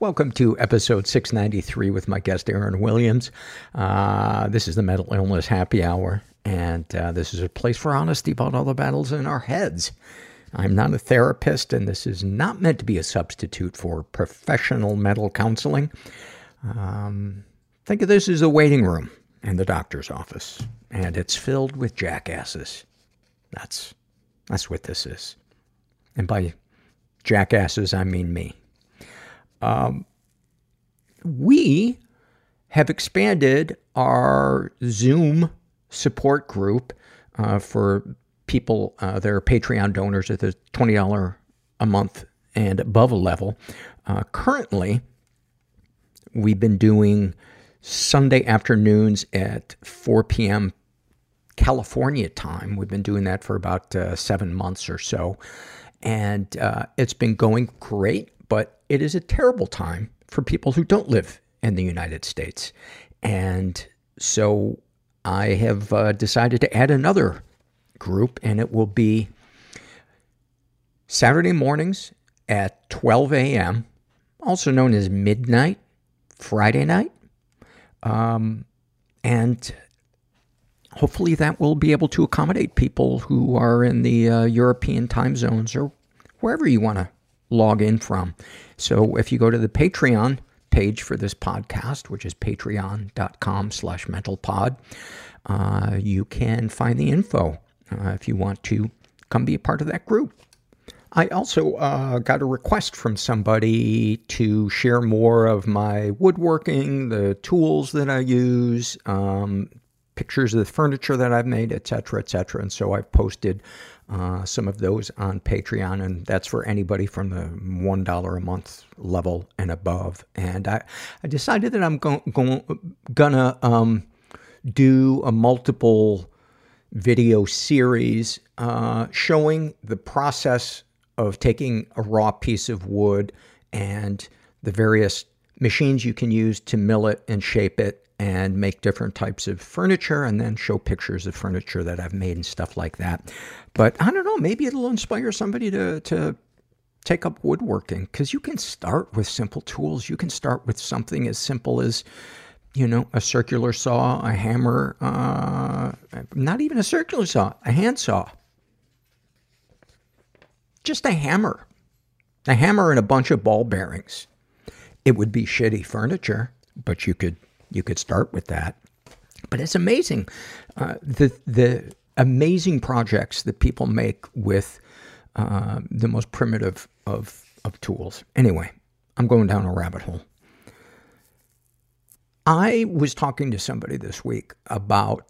Welcome to episode 693 with my guest, Aaron Williams. This is the Mental Illness Happy Hour, and this is a place for honesty about all the battles in our heads. I'm not a therapist, and this is not meant to be a substitute for professional mental counseling. Think of this as a waiting room in the doctor's office, and it's filled with jackasses. That's what this is. And by jackasses, I mean me. We have expanded our Zoom support group for people that are Patreon donors at the $20 a month and above a level. Currently, we've been doing Sunday afternoons at 4 p.m. California time. We've been doing that for about 7 months or so. And it's been going great, but it is a terrible time for people who don't live in the United States. And so I have decided to add another group, and it will be Saturday mornings at 12 a.m., also known as midnight, Friday night. And hopefully that will be able to accommodate people who are in the European time zones or wherever you want to log in from. So if you go to the Patreon page for this podcast, which is patreon.com/mentalpod, you can find the info if you want to come be a part of that group. I also got a request from somebody to share more of my woodworking, the tools that I use, pictures of the furniture that I've made, et cetera, et cetera. And so I've posted some of those on Patreon, and that's for anybody from the $1 a month level and above. And I decided that I'm gonna do a multiple video series showing the process of taking a raw piece of wood and the various machines you can use to mill it and shape it and make different types of furniture, and then show pictures of furniture that I've made and stuff like that. But I don't know, maybe it'll inspire somebody to take up woodworking, because you can start with simple tools. You can start with something as simple as, a circular saw, a hammer, not even a circular saw, a handsaw. Just a hammer and a bunch of ball bearings. It would be shitty furniture, but you could start with that. But it's amazing, the amazing projects that people make with the most primitive of tools. Anyway, I'm going down a rabbit hole. I was talking to somebody this week about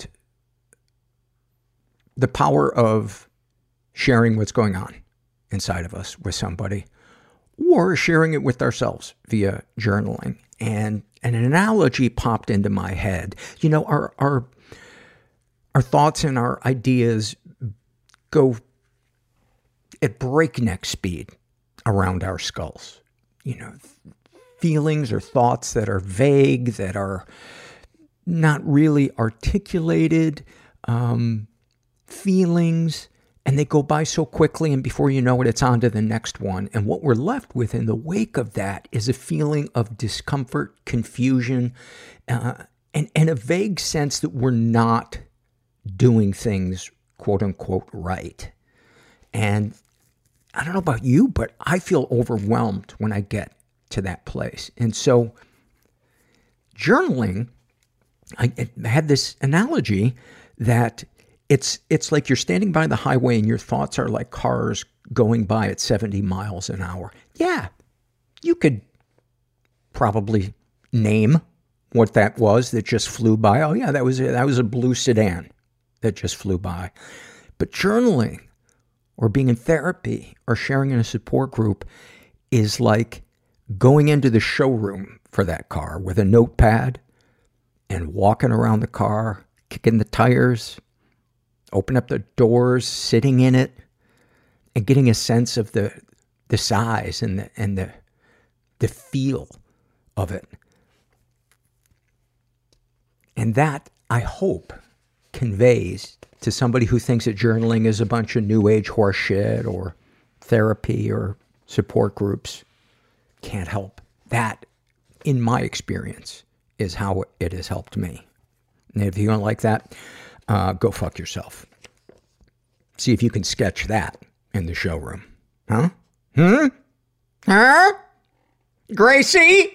the power of sharing what's going on inside of us with somebody, or sharing it with ourselves via journaling. And an analogy popped into my head. Our thoughts and our ideas go at breakneck speed around our skulls. Feelings or thoughts that are vague, that are not really articulated, feelings, and they go by so quickly, and before you know it, it's on to the next one. And what we're left with in the wake of that is a feeling of discomfort, confusion, and a vague sense that we're not doing things, quote unquote, right. And I don't know about you, but I feel overwhelmed when I get to that place. And so journaling, I had this analogy that it's like you're standing by the highway and your thoughts are like cars going by at 70 miles an hour. Yeah, you could probably name what that was that just flew by. Oh yeah, that was a blue sedan that just flew by. But journaling or being in therapy or sharing in a support group is like going into the showroom for that car with a notepad and walking around the car, kicking the tires, open up the doors, sitting in it, and getting a sense of the size and the feel of it. And that, I hope, conveys to somebody who thinks that journaling is a bunch of new age horse shit or therapy or support groups. Can't help That, in my experience, is how it has helped me. And if you don't like that, go fuck yourself. See if you can sketch that in the showroom. Huh? Huh? Gracie?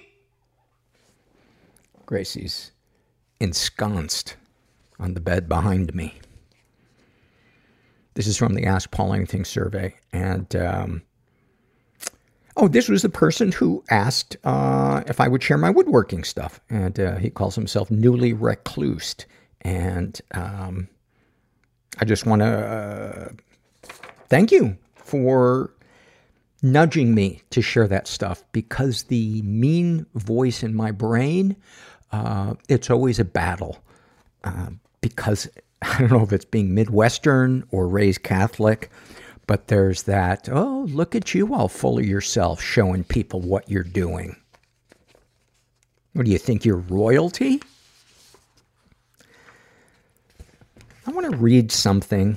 Gracie's ensconced on the bed behind me. This is from the Ask Paul Anything survey. And, this was the person who asked if I would share my woodworking stuff. And he calls himself Newly Reclused. And I just want to thank you for nudging me to share that stuff, because the mean voice in my brain, it's always a battle. Because I don't know if it's being Midwestern or raised Catholic, but there's that, oh, look at you all full of yourself, showing people what you're doing. What do you think, you're royalty? I want to read something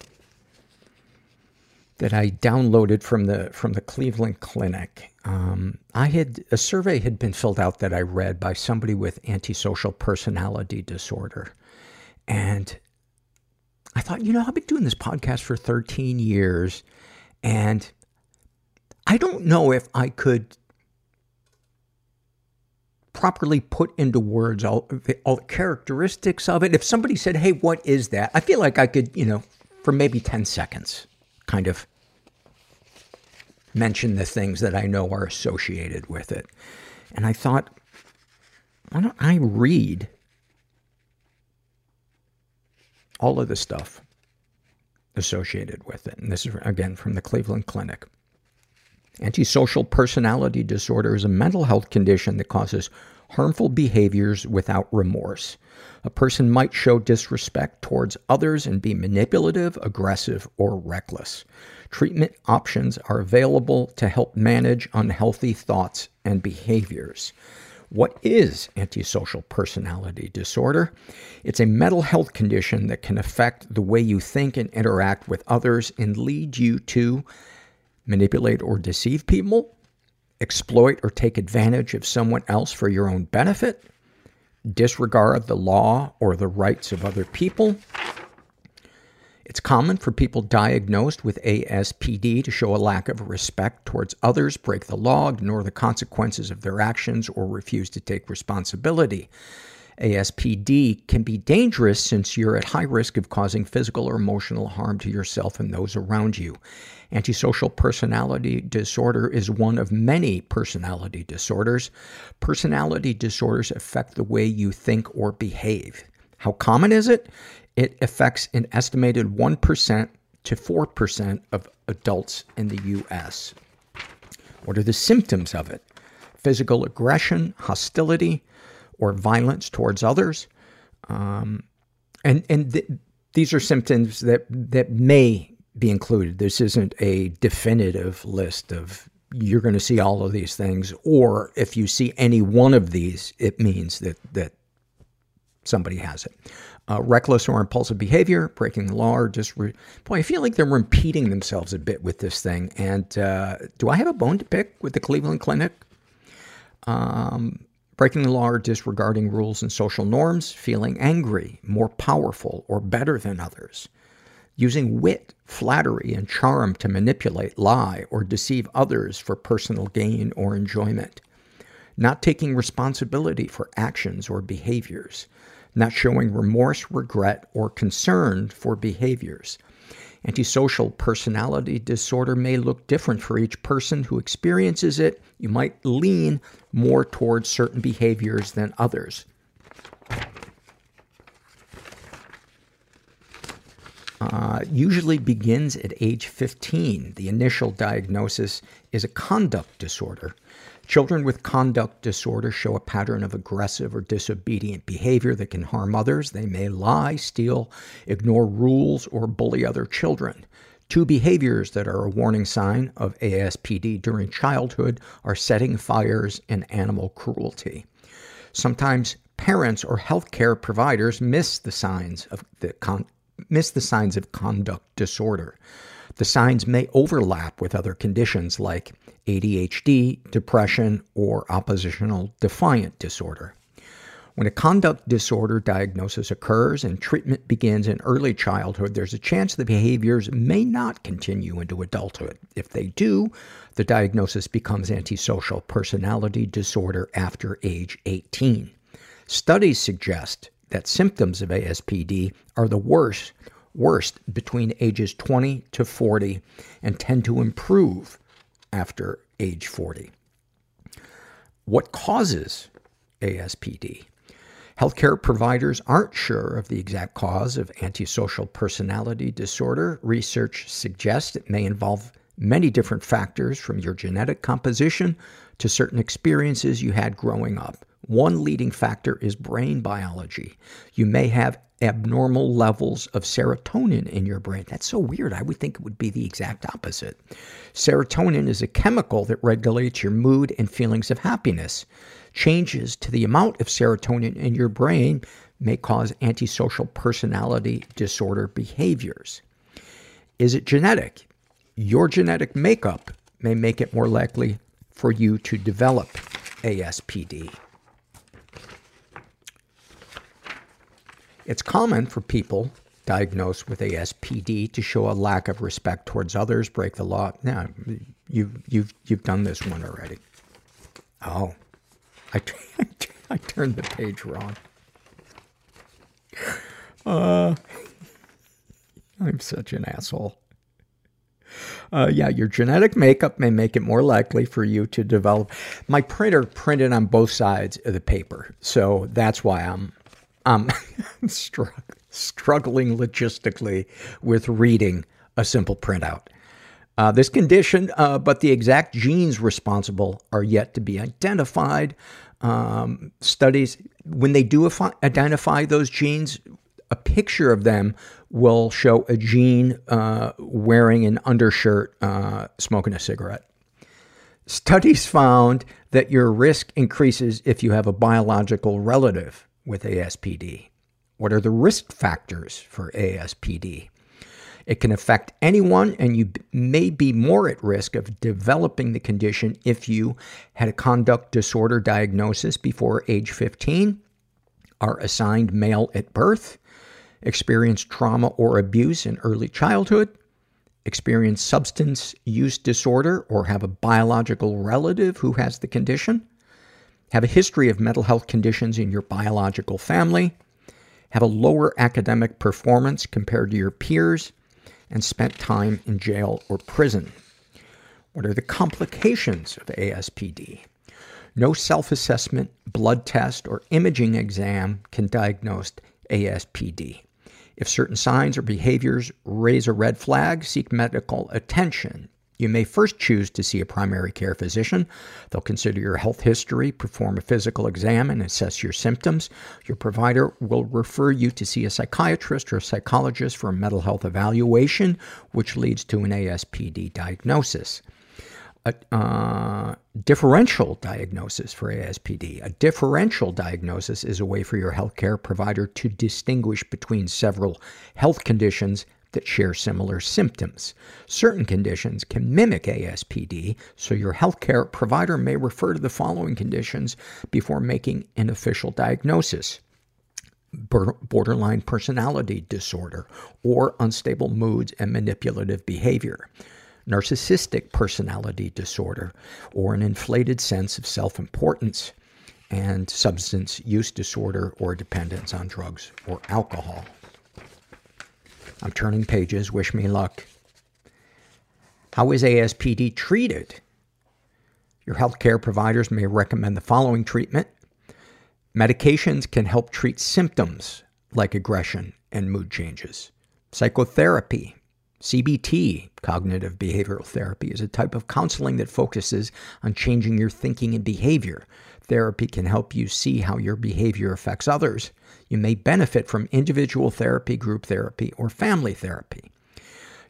that I downloaded from the Cleveland Clinic. A survey had been filled out that I read by somebody with antisocial personality disorder. And I thought, I've been doing this podcast for 13 years, and I don't know if I could properly put into words all the characteristics of it. If somebody said, hey, what is that? I feel like I could, for maybe 10 seconds, kind of mention the things that I know are associated with it. And I thought, why don't I read all of the stuff associated with it? And this is, again, from the Cleveland Clinic. Antisocial personality disorder is a mental health condition that causes harmful behaviors without remorse. A person might show disrespect towards others and be manipulative, aggressive, or reckless. Treatment options are available to help manage unhealthy thoughts and behaviors. What is antisocial personality disorder? It's a mental health condition that can affect the way you think and interact with others and lead you to manipulate or deceive people, exploit or take advantage of someone else for your own benefit, disregard the law or the rights of other people. It's common for people diagnosed with ASPD to show a lack of respect towards others, break the law, ignore the consequences of their actions, or refuse to take responsibility. ASPD can be dangerous since you're at high risk of causing physical or emotional harm to yourself and those around you. Antisocial personality disorder is one of many personality disorders. Personality disorders affect the way you think or behave. How common is it? It affects an estimated 1% to 4% of adults in the U.S. What are the symptoms of it? Physical aggression, hostility, or violence towards others. These are symptoms that may be included. This isn't a definitive list of you're going to see all of these things, or if you see any one of these, it means that somebody has it. Reckless or impulsive behavior, breaking the law, or just... Boy, I feel like they're repeating themselves a bit with this thing. And do I have a bone to pick with the Cleveland Clinic? Breaking the law or disregarding rules and social norms, feeling angry, more powerful or better than others, using wit, flattery, and charm to manipulate, lie, or deceive others for personal gain or enjoyment, not taking responsibility for actions or behaviors, not showing remorse, regret, or concern for behaviors. Antisocial personality disorder may look different for each person who experiences it. You might lean more towards certain behaviors than others. Usually begins at age 15. The initial diagnosis is a conduct disorder. Children with conduct disorder show a pattern of aggressive or disobedient behavior that can harm others. They may lie, steal, ignore rules, or bully other children. Two behaviors that are a warning sign of ASPD during childhood are setting fires and animal cruelty. Sometimes parents or healthcare providers miss the signs of conduct disorder. The signs may overlap with other conditions like ADHD, depression, or oppositional defiant disorder. When a conduct disorder diagnosis occurs and treatment begins in early childhood, there's a chance the behaviors may not continue into adulthood. If they do, the diagnosis becomes antisocial personality disorder after age 18. Studies suggest that symptoms of ASPD are the worst between ages 20 to 40 and tend to improve after age 40. What causes ASPD? Healthcare providers aren't sure of the exact cause of antisocial personality disorder. Research suggests it may involve many different factors, from your genetic composition to certain experiences you had growing up. One leading factor is brain biology. You may have abnormal levels of serotonin in your brain. That's so weird. I would think it would be the exact opposite. Serotonin is a chemical that regulates your mood and feelings of happiness. Changes to the amount of serotonin in your brain may cause antisocial personality disorder behaviors. Is it genetic? Your genetic makeup may make it more likely for you to develop ASPD. It's common for people diagnosed with ASPD to show a lack of respect towards others, break the law. Now, you've done this one already. Oh, I turned the page wrong. I'm such an asshole. Yeah, your genetic makeup may make it more likely for you to develop. My printer printed on both sides of the paper, so that's why I'm struggling logistically with reading a simple printout. This condition, but the exact genes responsible are yet to be identified. Studies, when they do identify those genes, a picture of them will show a gene wearing an undershirt, smoking a cigarette. Studies found that your risk increases if you have a biological relative with ASPD. What are the risk factors for ASPD? It can affect anyone, and you may be more at risk of developing the condition if you had a conduct disorder diagnosis before age 15, are assigned male at birth, experienced trauma or abuse in early childhood, experience substance use disorder, or have a biological relative who has the condition, have a history of mental health conditions in your biological family, have a lower academic performance compared to your peers, and spent time in jail or prison. What are the complications of ASPD? No self-assessment, blood test, or imaging exam can diagnose ASPD. If certain signs or behaviors raise a red flag, seek medical attention. You may first choose to see a primary care physician. They'll consider your health history, perform a physical exam, and assess your symptoms. Your provider will refer you to see a psychiatrist or a psychologist for a mental health evaluation, which leads to an ASPD diagnosis. A differential diagnosis for ASPD. A differential diagnosis is a way for your healthcare provider to distinguish between several health conditions that share similar symptoms. Certain conditions can mimic ASPD, so your healthcare provider may refer to the following conditions before making an official diagnosis: borderline personality disorder, or unstable moods and manipulative behavior; narcissistic personality disorder, or an inflated sense of self-importance; and substance use disorder or dependence on drugs or alcohol. I'm turning pages. Wish me luck. How is ASPD treated? Your healthcare providers may recommend the following treatment. Medications can help treat symptoms like aggression and mood changes. Psychotherapy, CBT, cognitive behavioral therapy, is a type of counseling that focuses on changing your thinking and behavior. Therapy can help you see how your behavior affects others. You may benefit from individual therapy, group therapy, or family therapy.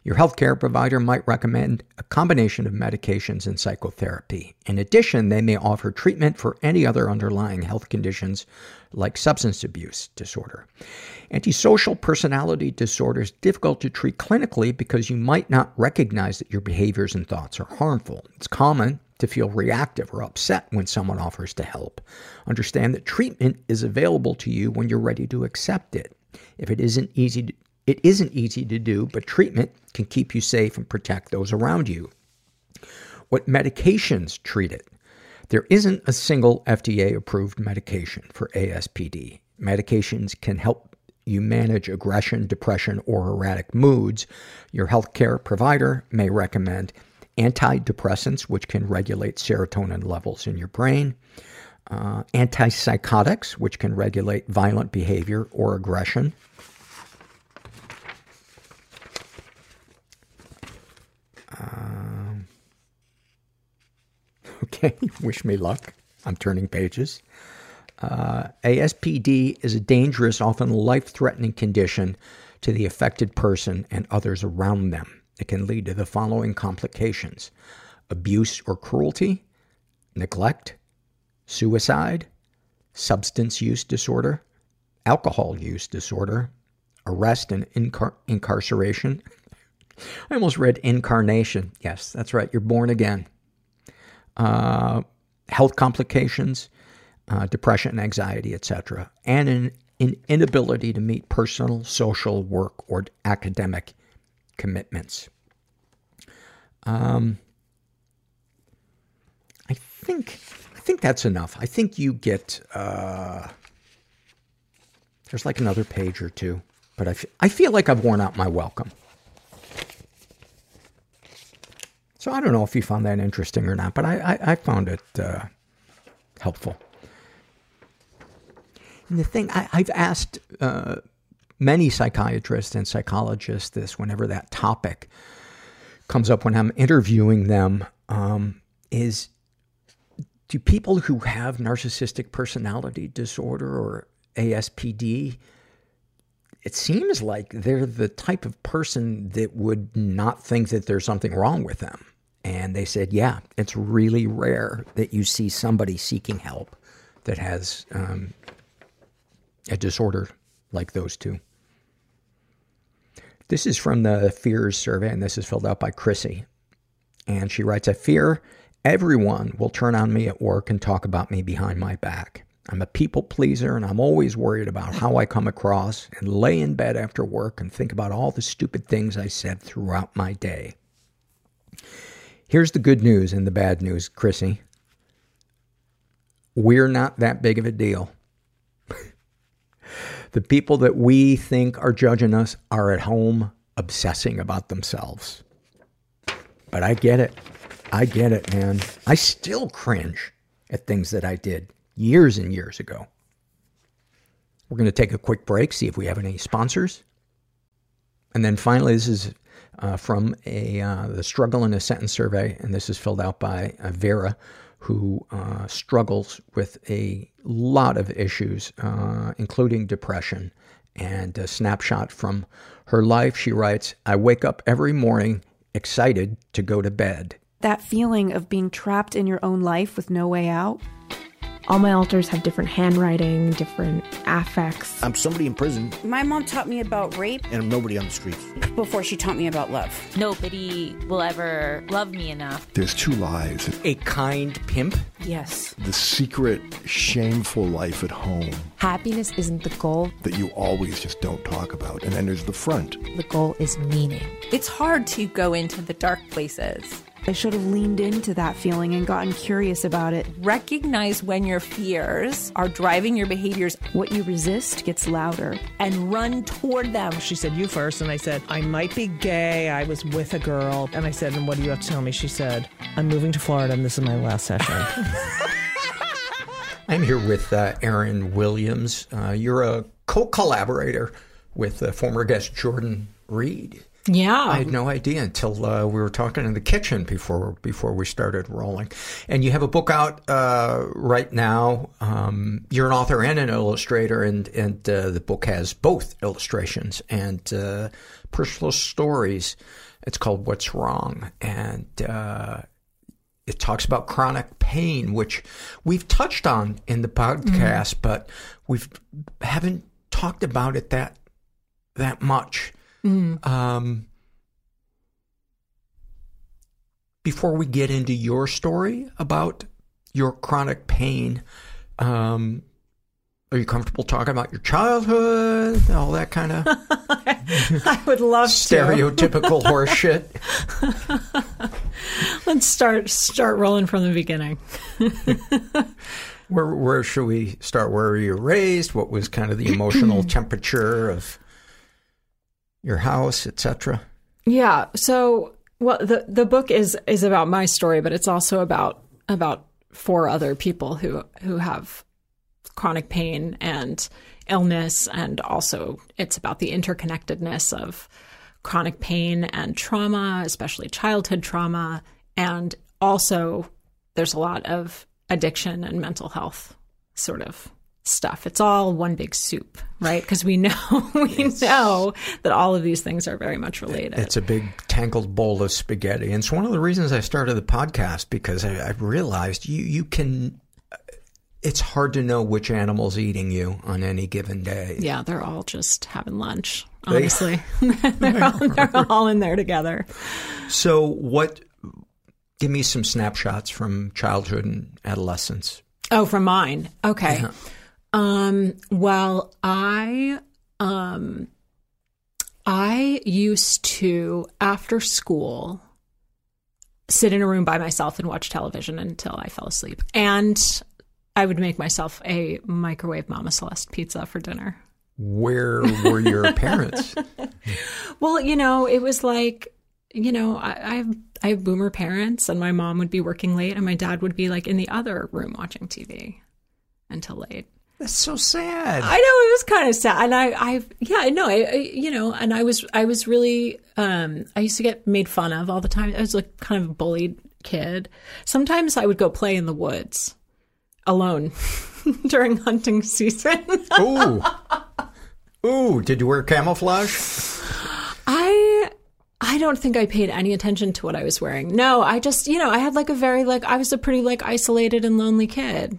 Your healthcare provider might recommend a combination of medications and psychotherapy. In addition, they may offer treatment for any other underlying health conditions like substance abuse disorder. Antisocial personality disorder is difficult to treat clinically because you might not recognize that your behaviors and thoughts are harmful. It's common to feel reactive or upset when someone offers to help. Understand that treatment is available to you when you're ready to accept it. If it isn't easy to do, but treatment can keep you safe and protect those around you. What medications treat it? There isn't a single FDA-approved medication for ASPD. Medications can help you manage aggression, depression, or erratic moods. Your healthcare provider may recommend antidepressants, which can regulate serotonin levels in your brain, antipsychotics, which can regulate violent behavior or aggression, okay, wish me luck. I'm turning pages. ASPD is a dangerous, often life-threatening condition to the affected person and others around them. It can lead to the following complications: abuse or cruelty, neglect, suicide, substance use disorder, alcohol use disorder, arrest and incarceration. I almost read incarnation. Yes, that's right. You're born again. Health complications, depression, anxiety, etc. And an inability to meet personal, social, work, or academic commitments. I think that's enough. I think you get, there's like another page or two, but I feel like I've worn out my welcome. So I don't know if you found that interesting or not, but I found it helpful. And the thing, I've asked many psychiatrists and psychologists this whenever that topic comes up when I'm interviewing them, is do people who have narcissistic personality disorder or ASPD, it seems like they're the type of person that would not think that there's something wrong with them. And they said, yeah, it's really rare that you see somebody seeking help that has a disorder like those two. This is from the Fears survey, and this is filled out by Chrissy. And she writes, I fear everyone will turn on me at work and talk about me behind my back. I'm a people pleaser, and I'm always worried about how I come across, and lay in bed after work and think about all the stupid things I said throughout my day. Here's the good news and the bad news, Chrissy. We're not that big of a deal. The people that we think are judging us are at home obsessing about themselves. But I get it. I get it, man. I still cringe at things that I did years and years ago. We're going to take a quick break, see if we have any sponsors. And then finally, this is from the Struggle in a Sentence survey, and this is filled out by Vera, who struggles with a lot of issues, including depression. And a snapshot from her life, she writes, I wake up every morning excited to go to bed. That feeling of being trapped in your own life with no way out. All my alters have different handwriting, different affects. I'm somebody in prison. My mom taught me about rape. And I'm nobody on the streets. Before she taught me about love. Nobody will ever love me enough. There's two lives. A kind pimp. Yes. The secret, shameful life at home. Happiness isn't the goal. That you always just don't talk about. And then there's the front. The goal is meaning. It's hard to go into the dark places. I should have leaned into that feeling and gotten curious about it. Recognize when your fears are driving your behaviors. What you resist gets louder. And run toward them. She said, you first. And I said, I might be gay. I was with a girl. And I said, and what do you have to tell me? She said, I'm moving to Florida and this is my last session. I'm here with Erin Williams. You're a co-collaborator with former guest Jordan Reed. Yeah. I had no idea until we were talking in the kitchen before we started rolling. And you have a book out right now. You're an author and an illustrator, and the book has both illustrations and personal stories. It's called What's Wrong. And it talks about chronic pain, which we've touched on in the podcast, but we haven't talked about it that much. Before we get into your story about your chronic pain, are you comfortable talking about your childhood, all that kind of I would love stereotypical horse shit? Let's start rolling from the beginning. Where should we start? Where were you raised? What was kind of the emotional temperature of your house, etc.? Yeah. So, well, the book is about my story, but it's also about 4 other people who have chronic pain and illness, and also it's about the interconnectedness of chronic pain and trauma, especially childhood trauma, and also there's a lot of addiction and mental health sort of stuff. It's all one big soup, right? Because we know know that all of these things are very much related. It's a big tangled bowl of spaghetti. And it's one of the reasons I started the podcast, because I realized you can, it's hard to know which animal's eating you on any given day. Yeah, they're all just having lunch, honestly. they're all in there together. So give me some snapshots from childhood and adolescence. Oh, from mine. Okay. Yeah. Well, I used to, after school, sit in a room by myself and watch television until I fell asleep. And I would make myself a microwave Mama Celeste pizza for dinner. Where were your parents? Well, it was like, I have boomer parents, and my mom would be working late and my dad would be like in the other room watching TV until late. That's so sad. I know, it was kind of sad. And and I was really, I used to get made fun of all the time. I was like kind of a bullied kid. Sometimes I would go play in the woods alone during hunting season. Ooh, did you wear camouflage? I don't think I paid any attention to what I was wearing. No, I just, I had like I was a pretty isolated and lonely kid.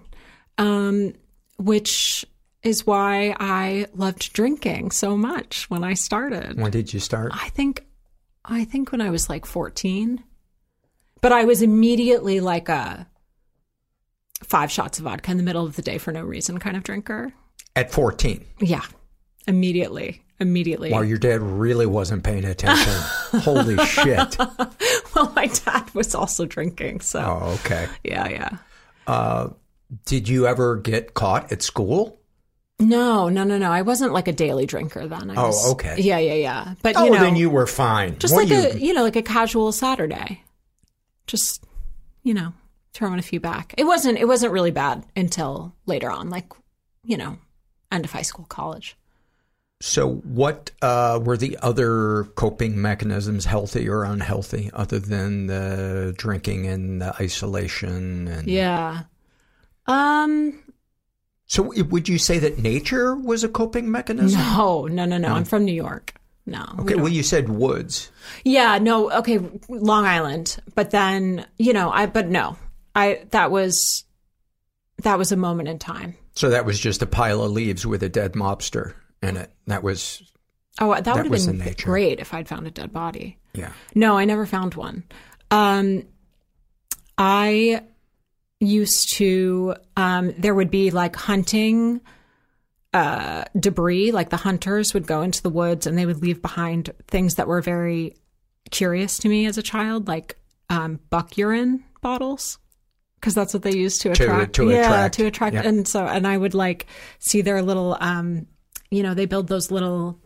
Which is why I loved drinking so much when I started. When did you start? I think when I was 14. But I was immediately like a 5 shots of vodka in the middle of the day for no reason kind of drinker. At 14? Yeah. Immediately. While your dad really wasn't paying attention. Holy shit. Well, my dad was also drinking, so. Oh, okay. Yeah. Did you ever get caught at school? No. I wasn't like a daily drinker then. Okay. Yeah. But then you were fine. Just like a casual Saturday. Just, throwing a few back. It wasn't really bad until later on, end of high school, college. So what were the other coping mechanisms, healthy or unhealthy, other than the drinking and the isolation? And... Yeah. So would you say that nature was a coping mechanism? No. I'm from New York. No. Okay, well, you said woods. Yeah, no, okay, Long Island. But then, that was a moment in time. So that was just a pile of leaves with a dead mobster in it. That was... Oh, that would have been nature. Great if I'd found a dead body. Yeah. No, I never found one. I used to, there would be hunting debris, the hunters would go into the woods and they would leave behind things that were very curious to me as a child, buck urine bottles, because that's what they used to attract. To attract. Yeah. And I would see their little, they build those little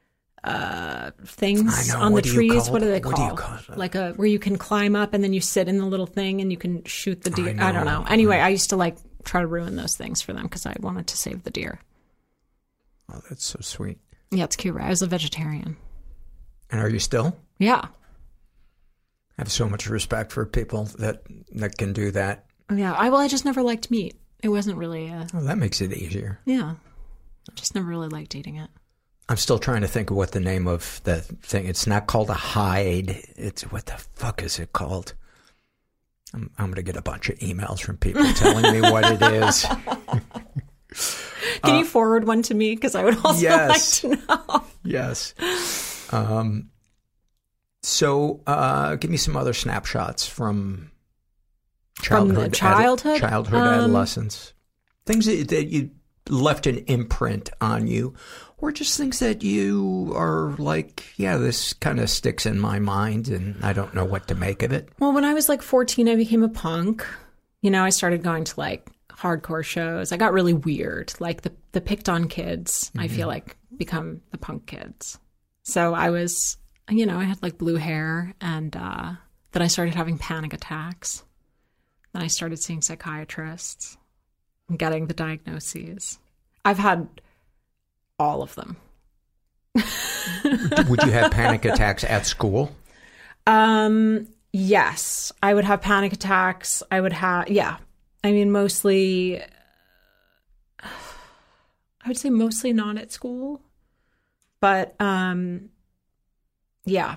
things on the trees. What do they call? What do you call it? Where you can climb up and then you sit in the little thing and you can shoot the deer. I don't know. Anyway, I used to try to ruin those things for them because I wanted to save the deer. Oh, that's so sweet. Yeah, it's cute, right? I was a vegetarian. And are you still? Yeah. I have so much respect for people that can do that. Yeah. I just never liked meat. It wasn't really Oh, that makes it easier. Yeah. I just never really liked eating it. I'm still trying to think of what the name of the thing. It's not called a hide. It's what the fuck is it called? I'm going to get a bunch of emails from people telling me what it is. Can you forward one to me? Because I would also like to know. Yes. So give me some other snapshots from childhood. Childhood, adolescence. Things that you left an imprint on you, or just things that you are like, yeah, this kind of sticks in my mind and I don't know what to make of it. Well, when I was like 14, I became a punk. I started going to like hardcore shows. I got really weird. Like the picked on kids, I feel like become the punk kids. So I was, I had like blue hair, and then I started having panic attacks. Then I started seeing psychiatrists and getting the diagnoses. I've had all of them. Would you have panic attacks at school? Yes, I would have panic attacks. I would have, mostly, I would say mostly not at school, but, yeah.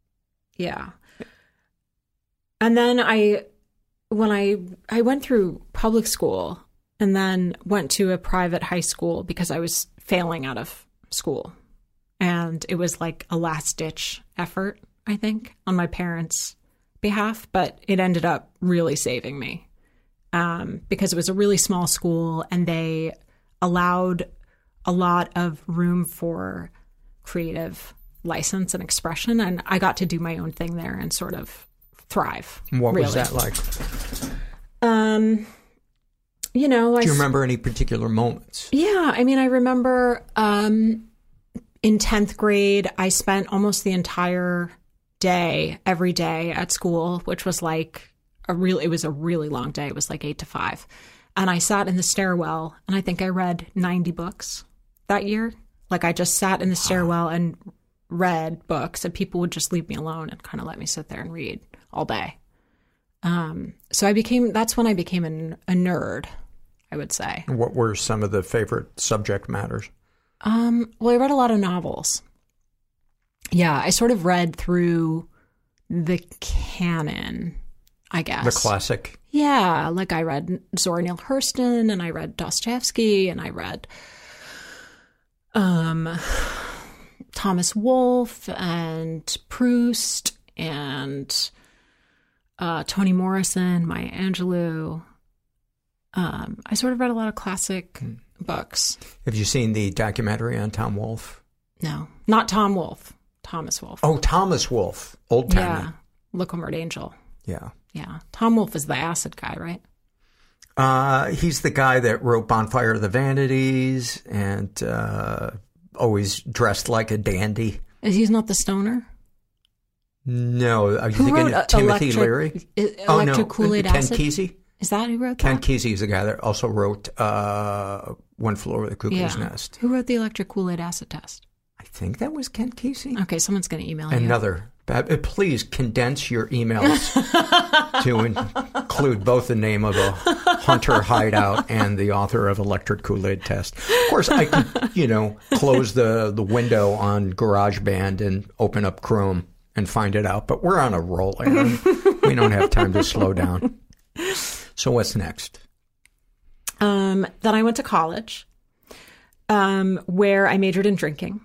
And then when I went through public school and then went to a private high school because I was failing out of school. And it was like a last-ditch effort, I think, on my parents' behalf. But it ended up really saving me because it was a really small school and they allowed a lot of room for creative license and expression. And I got to do my own thing there and sort of thrive. What really. Was that like? Do you remember any particular moments? Yeah. I mean, I remember in 10th grade, I spent almost the entire day, every day at school, which was like it was a really long day. It was like 8 to 5. And I sat in the stairwell and I think I read 90 books that year. Like I just sat in the stairwell and read books, and people would just leave me alone and kind of let me sit there and read all day. So that's when I became a nerd, I would say. What were some of the favorite subject matters? Well, I read a lot of novels. Yeah, I sort of read through the canon, I guess. The classic. Yeah, like I read Zora Neale Hurston, and I read Dostoevsky, and I read Thomas Wolfe and Proust and Toni Morrison, Maya Angelou. I sort of read a lot of classic books. Have you seen the documentary on Tom Wolfe? No, not Tom Wolfe. Thomas Wolfe. Oh, Thomas Wolfe. Old timey. Yeah. Look Homeward Angel. Yeah. Yeah. Tom Wolfe is the acid guy, right? He's the guy that wrote Bonfire of the Vanities and always dressed like a dandy. He's not the stoner? No. Are you thinking of Timothy Leary? Electric Kool-Aid Acid? Ken Kesey? Is that who wrote that? Ken Kesey is the guy that also wrote One Flew Over the Cuckoo's Nest. Who wrote the Electric Kool-Aid Acid Test? I think that was Ken Kesey. Okay, someone's going to email you. Another. Please condense your emails to include both the name of a hunter hideout and the author of Electric Kool-Aid Test. Of course, I could, close the window on GarageBand and open up Chrome and find it out. But we're on a roll, Aaron. We don't have time to slow down. So what's next? Then I went to college, where I majored in drinking.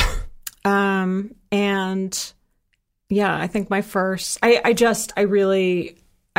And yeah, I think my first, I really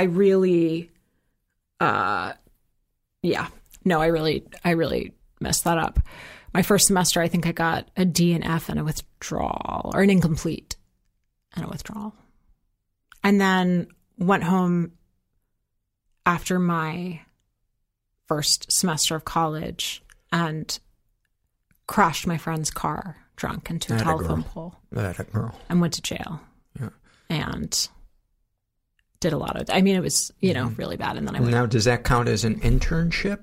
messed that up. My first semester, I think I got a D and F and a withdrawal, or an incomplete and a withdrawal. And then went home after my first semester of college and crashed my friend's car drunk into a telephone pole. That a girl. And went to jail. Yeah. And did a lot of, it was, really bad. And then I went. Now, does that count as an internship?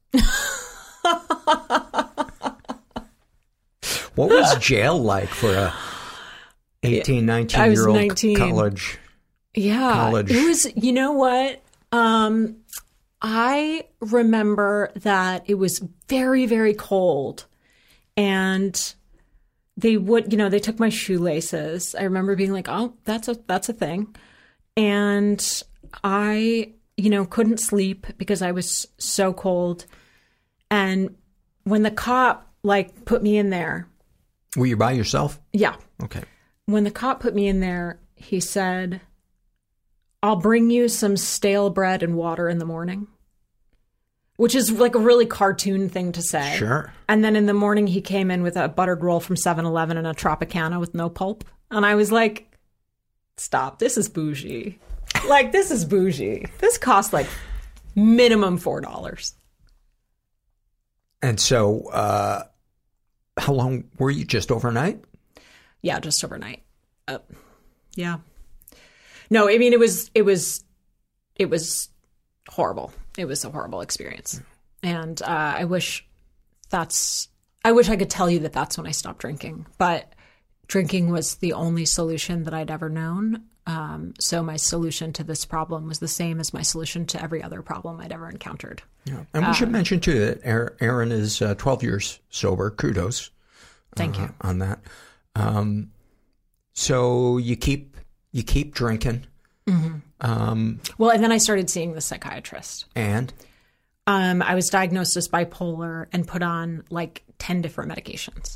What was jail like for a 18, 19-year-old college? Yeah. College. It was, you know what? I remember that it was very, very cold. And they would, they took my shoelaces. I remember being like, oh, that's a thing. And I, couldn't sleep because I was so cold. And when the cop put me in there. Were you by yourself? Yeah. Okay. When the cop put me in there, he said, I'll bring you some stale bread and water in the morning. Which is a really cartoon thing to say. Sure. And then in the morning, he came in with a buttered roll from 7-Eleven and a Tropicana with no pulp. And I was like, stop, this is bougie. This is bougie. This costs minimum $4. And so how long were you? Just overnight? Yeah, just overnight. Yeah. No, I mean, it was horrible. It was a horrible experience. And I wish I could tell you that that's when I stopped drinking. But drinking was the only solution that I'd ever known. So my solution to this problem was the same as my solution to every other problem I'd ever encountered. Yeah. And we should mention, too, that Erin is 12 years sober. Kudos. Thank you. On that. So you keep drinking. Mm-hmm. Well, and then I started seeing the psychiatrist. And? I was diagnosed as bipolar and put on 10 different medications.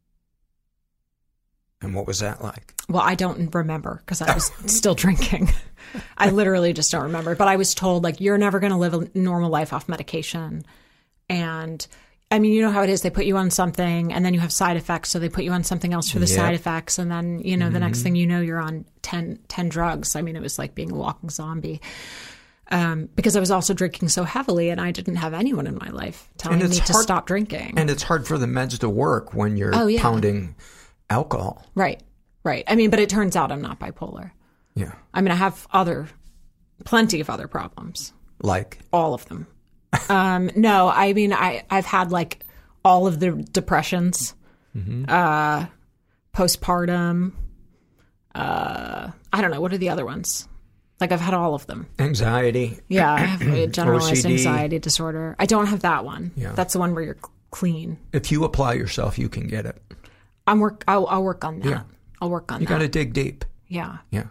And what was that like? Well, I don't remember because I was still drinking. I literally just don't remember. But I was told, you're never going to live a normal life off medication. And I mean, you know how it is. They put you on something and then you have side effects. So they put you on something else for the side effects. And then, the next thing you know, you're on 10 drugs. I mean, it was like being a walking zombie. Because I was also drinking so heavily and I didn't have anyone in my life telling me to stop drinking. And it's hard for the meds to work when you're pounding alcohol. Right. I mean, but it turns out I'm not bipolar. Yeah. I mean, I have plenty of other problems. Like? All of them. No, I mean, I've had all of the depressions, postpartum. I don't know. What are the other ones? I've had all of them. Anxiety. Yeah, I have a generalized OCD. Anxiety disorder. I don't have that one. Yeah. That's the one where you're clean. If you apply yourself, you can get it. I'll work on that. Yeah. I'll work on that. You got to dig deep. Yeah. Yeah.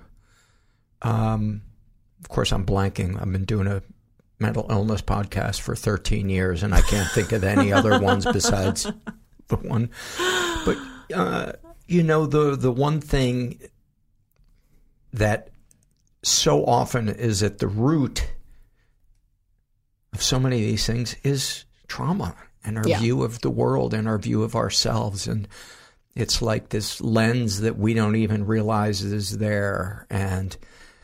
Of course, I'm blanking. I've been doing a mental illness podcast for 13 years, and I can't think of any other ones besides the one. But, the one thing that so often is at the root of so many of these things is trauma and our view of the world and our view of ourselves. And it's like this lens that we don't even realize is there. And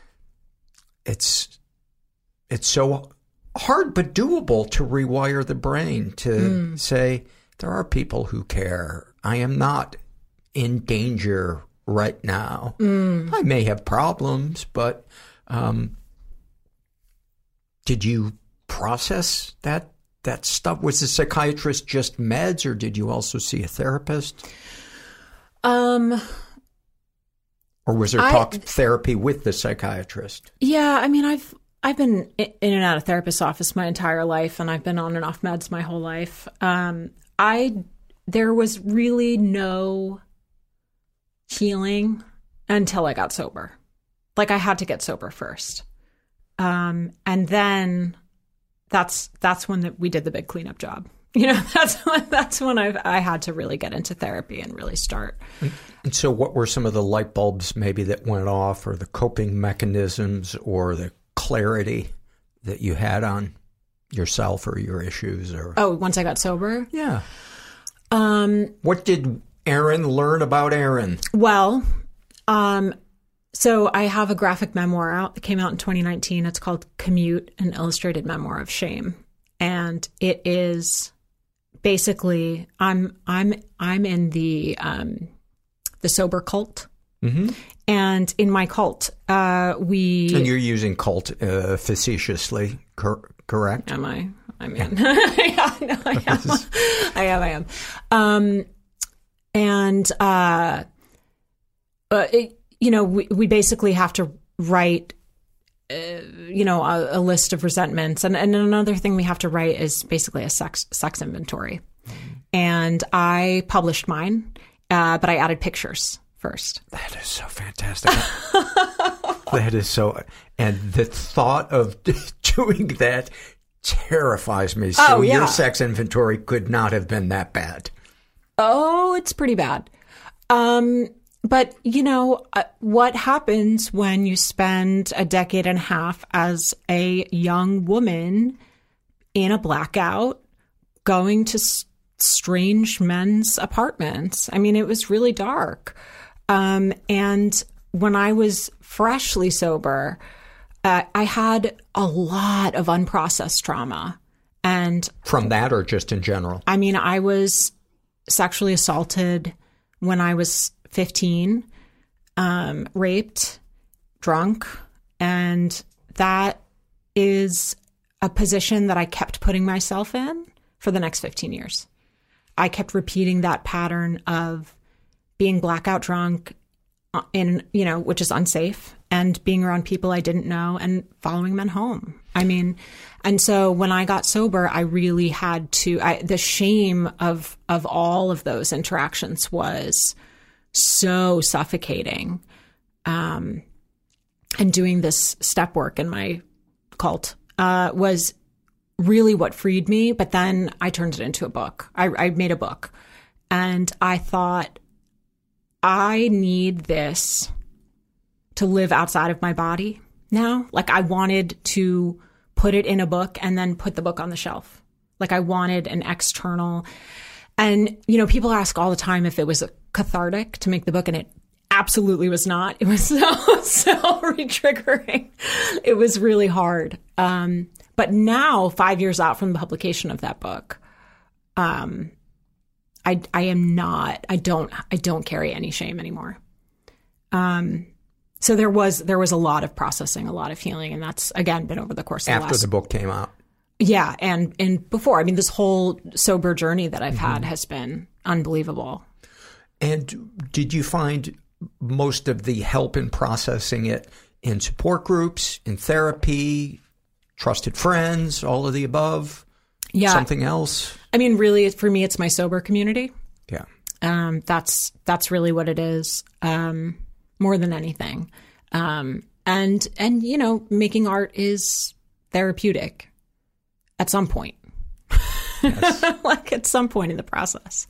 it's so hard but doable to rewire the brain to say, there are people who care. I am not in danger right now. I may have problems, but did you process that stuff? Was the psychiatrist just meds, or did you also see a therapist? Or was there therapy with the psychiatrist? Yeah, I mean, I've been in and out of therapist's office my entire life, and I've been on and off meds my whole life. There was really no healing until I got sober. I had to get sober first. And then that's when we did the big cleanup job. That's when I had to really get into therapy and really start. And so what were some of the light bulbs maybe that went off, or the coping mechanisms, or the clarity that you had on yourself or your issues? Or once I got sober? Yeah. What did Erin learn about Erin? Well, so I have a graphic memoir out that came out in 2019. It's called Commute, an illustrated memoir of shame. And it is basically, I'm in the sober cult. Mm-hmm. And in my cult, And you're using cult facetiously, correct? Am I? I mean, yeah, no, I am. We basically have to write, a list of resentments. And another thing we have to write is basically a sex inventory. Mm-hmm. And I published mine. but I added pictures first. That is so fantastic. That is so, and the thought of doing that terrifies me. So your sex inventory could not have been that bad. Oh, it's pretty bad. But, what happens when you spend a decade and a half as a young woman in a blackout going to strange men's apartments? I mean, it was really dark. And when I was freshly sober, I had a lot of unprocessed trauma. And from that or just in general? I mean, I was sexually assaulted when I was 15, raped, drunk. And that is a position that I kept putting myself in for the next 15 years. I kept repeating that pattern of being blackout drunk which is unsafe, and being around people I didn't know and following men home. I mean, and so when I got sober, I really had to, the shame of all of those interactions was so suffocating. And doing this step work in my cult was really what freed me. But then I turned it into a book. I made a book, and I thought, I need this to live outside of my body now. Like, I wanted to put it in a book and then put the book on the shelf. Like, I wanted an external, and, people ask all the time if it was cathartic to make the book, and it absolutely was not. It was so re-triggering. It was really hard. But now, 5 years out from the publication of that book, I don't carry any shame anymore. So there was a lot of processing, a lot of healing, and that's, again, been over the course of after the book came out. Yeah. And before, I mean, this whole sober journey that I've had has been unbelievable. And did you find most of the help in processing it in support groups, in therapy, trusted friends, all of the above? Yeah. Something else? I mean, really, for me, it's my sober community. Yeah. That's really what it is, more than anything. And making art is therapeutic at some point. Yes. Like, at some point in the process.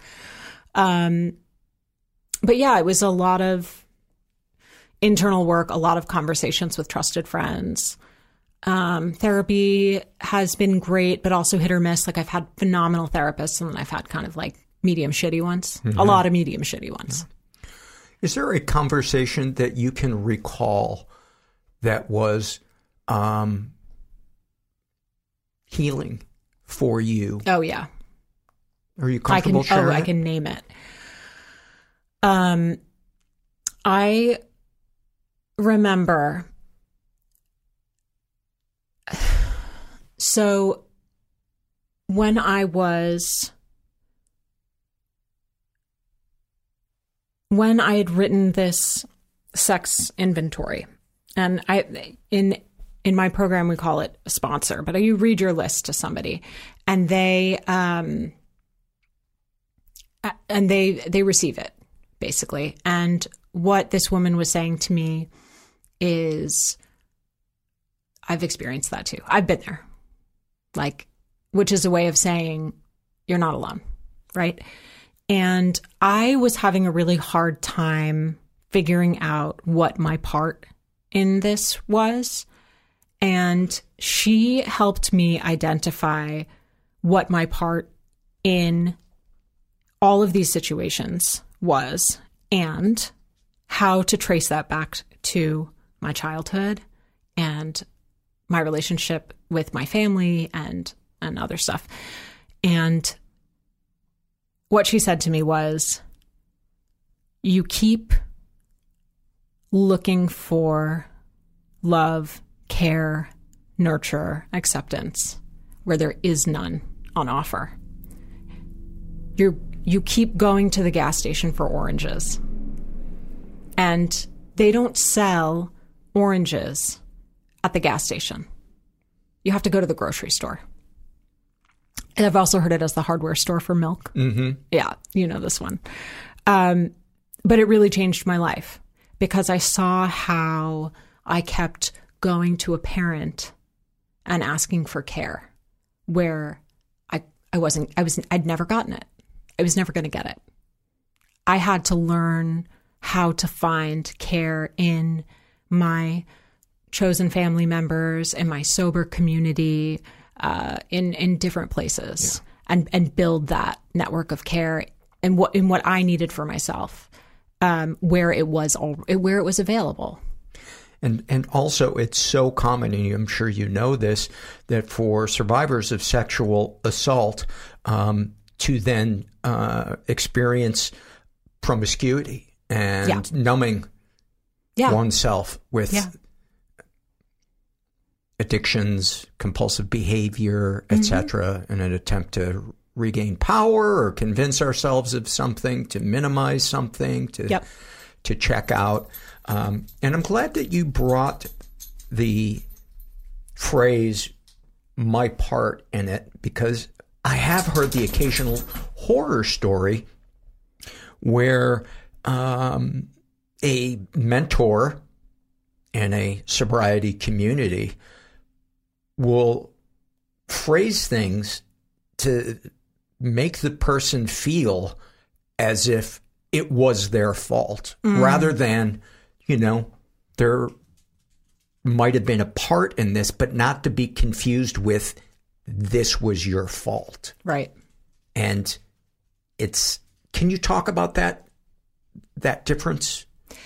But yeah, it was a lot of internal work, a lot of conversations with trusted friends. Therapy has been great, but also hit or miss. Like, I've had phenomenal therapists, and then I've had kind of like medium shitty ones, a lot of medium shitty ones. Yeah. Is there a conversation that you can recall that was healing for you? Oh, yeah. Are you comfortable sharing I can name it. I remember. So when I had written this sex inventory, and in my program we call it a sponsor, but you read your list to somebody, and they receive it, basically. And what this woman was saying to me is, I've experienced that too. I've been there. Like, which is a way of saying you're not alone, right? And I was having a really hard time figuring out what my part in this was. And she helped me identify what my part in all of these situations was, and how to trace that back to my childhood and my relationship with my family and other stuff. And what she said to me was, you keep looking for love, care, nurture, acceptance where there is none on offer. You keep going to the gas station for oranges, and they don't sell oranges at the gas station. You have to go to the grocery store. And I've also heard it as the hardware store for milk. Mm-hmm. Yeah, you know this one. But it really changed my life because I saw how I kept going to a parent and asking for care where I'd never gotten it. I was never going to get it. I had to learn how to find care in my chosen family members, in my sober community, in different places, and build that network of care in what I needed for myself, where it was available. And also, it's so common, and I'm sure you know this, that for survivors of sexual assault to then experience promiscuity and numbing oneself with addictions, compulsive behavior, etc., in an attempt to regain power or convince ourselves of something, to minimize something, to check out. And I'm glad that you brought the phrase, my part in it, because I have heard the occasional horror story where a mentor in a sobriety community will phrase things to make the person feel as if it was their fault, rather than, there might have been a part in this, but not to be confused with this was your fault. Right. And can you talk about that difference?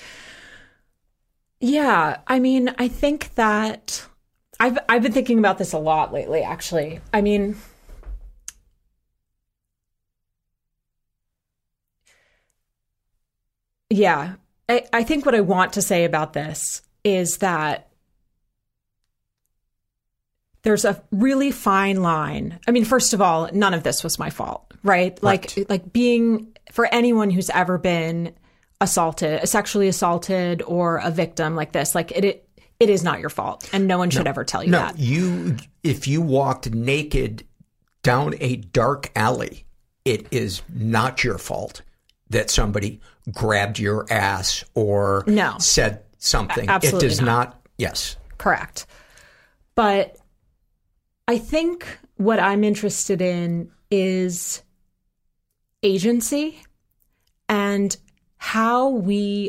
Yeah. I mean, I think that I've been thinking about this a lot lately, actually. I mean, yeah. I think what I want to say about this is that there's a really fine line. I mean, first of all, none of this was my fault, right? Like being, for anyone who's ever been assaulted, sexually assaulted, or a victim like this, like it is not your fault, and no one should ever tell you that. If you walked naked down a dark alley, it is not your fault that somebody grabbed your ass or said something. Absolutely it does not. Yes. Correct. But I think what I'm interested in is agency and how we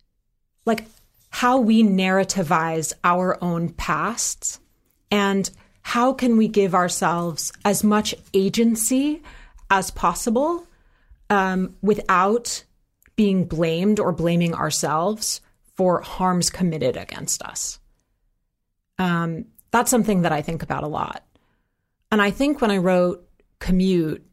narrativize our own pasts, and how can we give ourselves as much agency as possible without being blamed or blaming ourselves for harms committed against us. That's something that I think about a lot. And I think when I wrote Commute,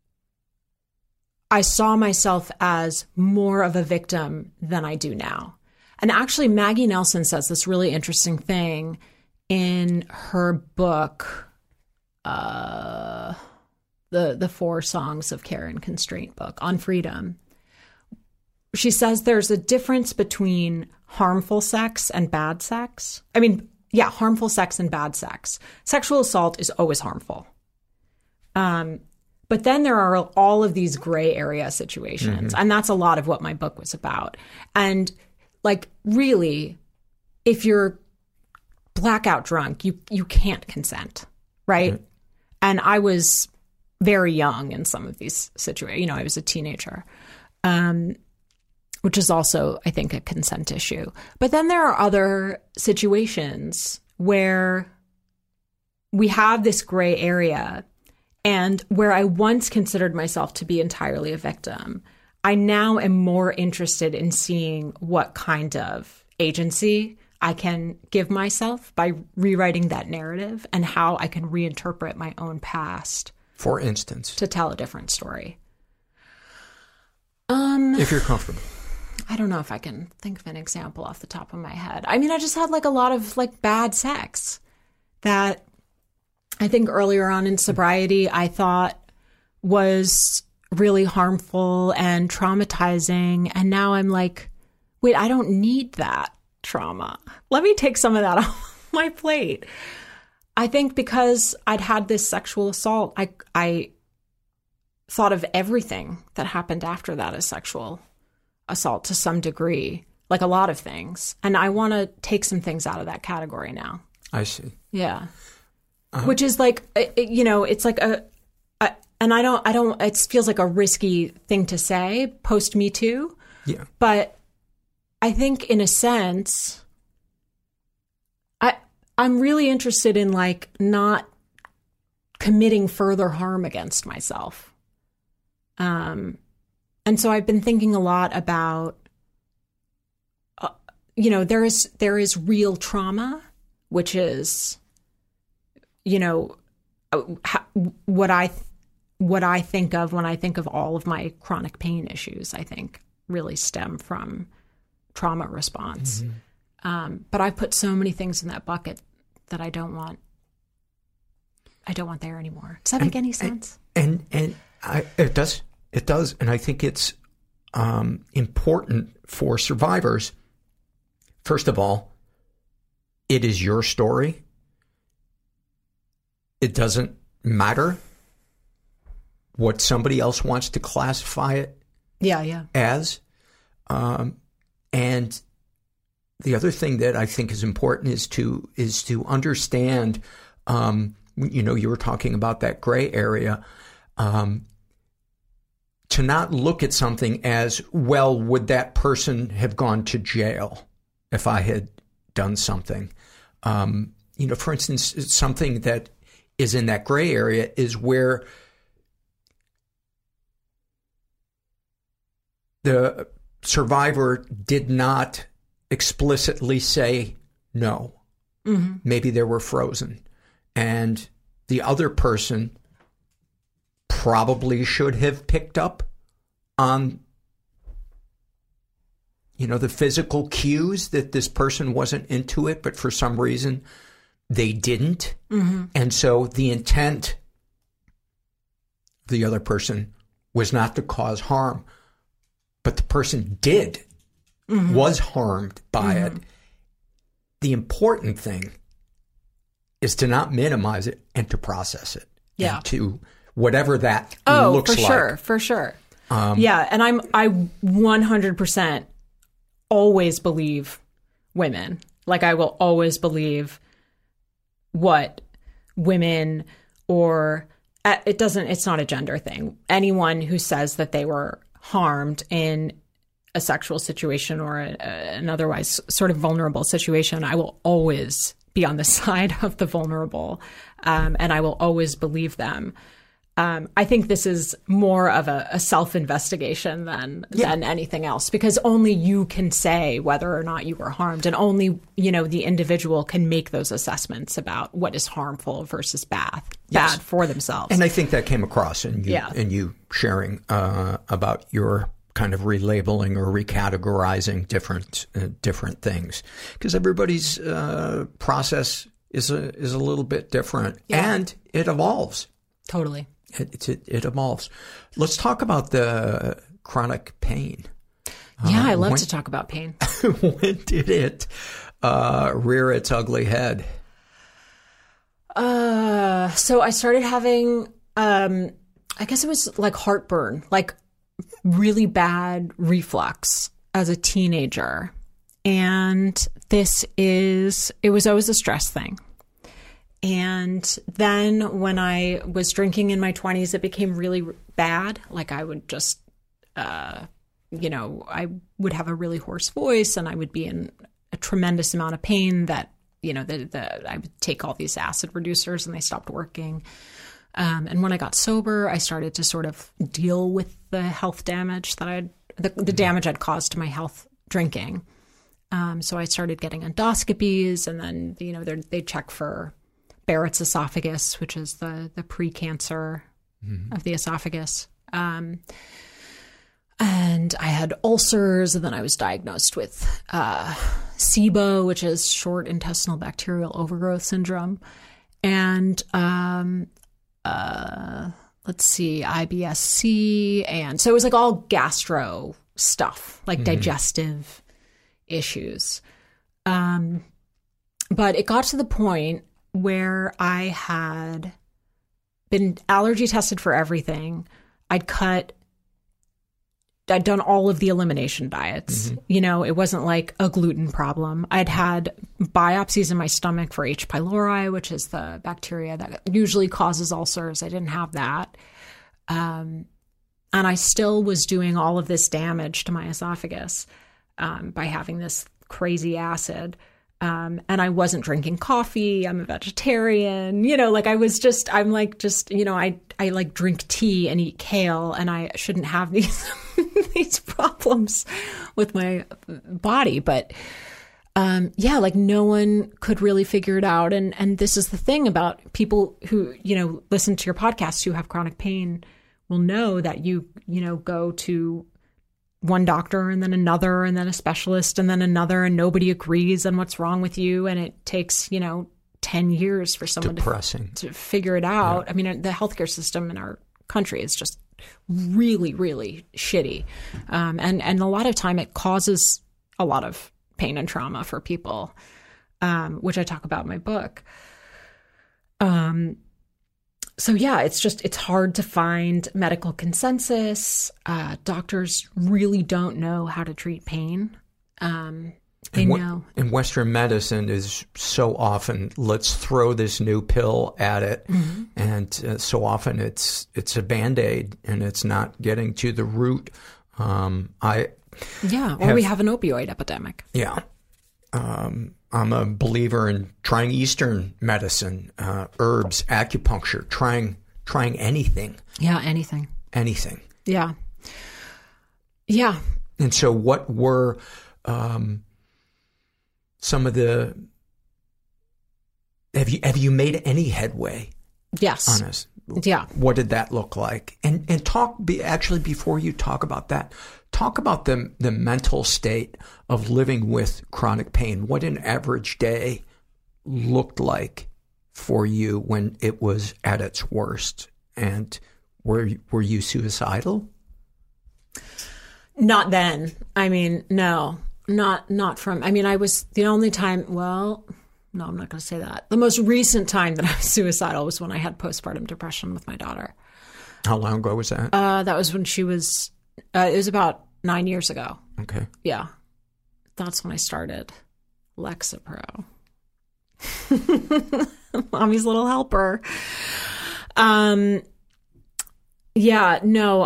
I saw myself as more of a victim than I do now. And actually, Maggie Nelson says this really interesting thing in her book, the 4 Songs of Care and Constraint book on freedom. She says there's a difference between harmful sex and bad sex. I mean, harmful sex and bad sex. Sexual assault is always harmful. But then there are all of these gray area situations. And that's a lot of what my book was about. And like, really, if you're blackout drunk, you can't consent, right? And I was very young in some of these situations. I was a teenager, which is also, I think, a consent issue. But then there are other situations where we have this gray area, and where I once considered myself to be entirely a victim, I now am more interested in seeing what kind of agency I can give myself by rewriting that narrative, and how I can reinterpret my own past. For instance, to tell a different story. If you're comfortable. I don't know if I can think of an example off the top of my head. I mean, I just had like a lot of like bad sex that I think earlier on in sobriety I thought was really harmful and traumatizing. And now I'm like, wait, I don't need that trauma. Let me take some of that off my plate. I think because I'd had this sexual assault, thought of everything that happened after that as sexual assault to some degree, like a lot of things. And I want to take some things out of that category now. I see. Yeah. Which is like, it's like it feels like a risky thing to say post Me Too. Yeah. But I think in a sense, I'm really interested in like not committing further harm against myself. And so I've been thinking a lot about, there is real trauma, which is, what I think of when I think of all of my chronic pain issues, I think really stem from trauma response. Mm-hmm. But I put so many things in that bucket that I don't want there anymore. Does that make any sense? It does. It does. And I think it's important for survivors. First of all, it is your story. It doesn't matter what somebody else wants to classify it as. And the other thing that I think is important is to understand, you were talking about that gray area, to not look at something as, well, would that person have gone to jail if I had done something? For instance, something that is in that gray area is where the survivor did not explicitly say no. Mm-hmm. Maybe they were frozen. And the other person probably should have picked up on, the physical cues that this person wasn't into it, but for some reason they didn't. Mm-hmm. And so the intent of the other person was not to cause harm, but the person was harmed by it. The important thing is to not minimize it and to process it. Yeah. And to whatever that looks like. For sure. And I 100% always believe women. Like I will always believe what women it's not a gender thing. Anyone who says that they were harmed in a sexual situation or an otherwise sort of vulnerable situation, I will always be on the side of the vulnerable, and I will always believe them. I think this is more of a self-investigation than anything else, because only you can say whether or not you were harmed, and only the individual can make those assessments about what is harmful versus bad for themselves. And I think that came across in you sharing about your kind of relabeling or recategorizing different things, because everybody's process is a little bit different, and it evolves. Totally. It evolves. Let's talk about the chronic pain. I love to talk about pain. When did it rear its ugly head? So I started having, I guess it was like heartburn, like really bad reflux as a teenager. And it was always a stress thing. And then when I was drinking in my 20s, it became really bad. Like I would just, I would have a really hoarse voice, and I would be in a tremendous amount of pain that, I would take all these acid reducers and they stopped working. And when I got sober, I started to sort of deal with the health damage that the damage I'd caused to my health drinking. So I started getting endoscopies, and then, they check for Barrett's esophagus, which is the pre-cancer of the esophagus. And I had ulcers, and then I was diagnosed with SIBO, which is short intestinal bacterial overgrowth syndrome. And IBS-C. And so it was like all gastro stuff, like digestive issues. But it got to the point where I had been allergy tested for everything. I'd done all of the elimination diets. You know, it wasn't like a gluten problem. I'd had biopsies in my stomach for H. pylori, which is the bacteria that usually causes ulcers. I didn't have that. And I still was doing all of this damage to my esophagus by having this crazy acid. And I wasn't drinking coffee. I'm a vegetarian, you know, like I like drink tea and eat kale, and I shouldn't have these, these problems with my body. But, like no one could really figure it out. And this is the thing about people who, you know, listen to your podcast who have chronic pain will know that you go to one doctor and then another and then a specialist and then another, and nobody agrees on what's wrong with you. And it takes, 10 years for someone to figure it out. Yeah. I mean, the healthcare system in our country is just really, really shitty. And a lot of time it causes a lot of pain and trauma for people, which I talk about in my book. So yeah, it's hard to find medical consensus. Doctors really don't know how to treat pain. And Western medicine is so often, let's throw this new pill at it. And so often it's a Band-Aid and it's not getting to the root. We have an opioid epidemic. Yeah. I'm a believer in trying Eastern medicine, herbs, acupuncture, trying anything. Yeah, anything. Anything. Yeah. Yeah. And so what were some of the... Have you made any headway? Yes. On us? Yeah. What did that look like? And actually, before you talk about that, talk about the mental state of living with chronic pain. What an average day looked like for you when it was at its worst. And were you suicidal? Not then. I mean, no, not from. I mean, I was the only time. Well, no, I'm not going to say that. The most recent time that I was suicidal was when I had postpartum depression with my daughter. How long ago was that? That was when she was. It was about 9 years ago. Okay. Yeah, that's when I started Lexapro. Mommy's little helper. Yeah, no,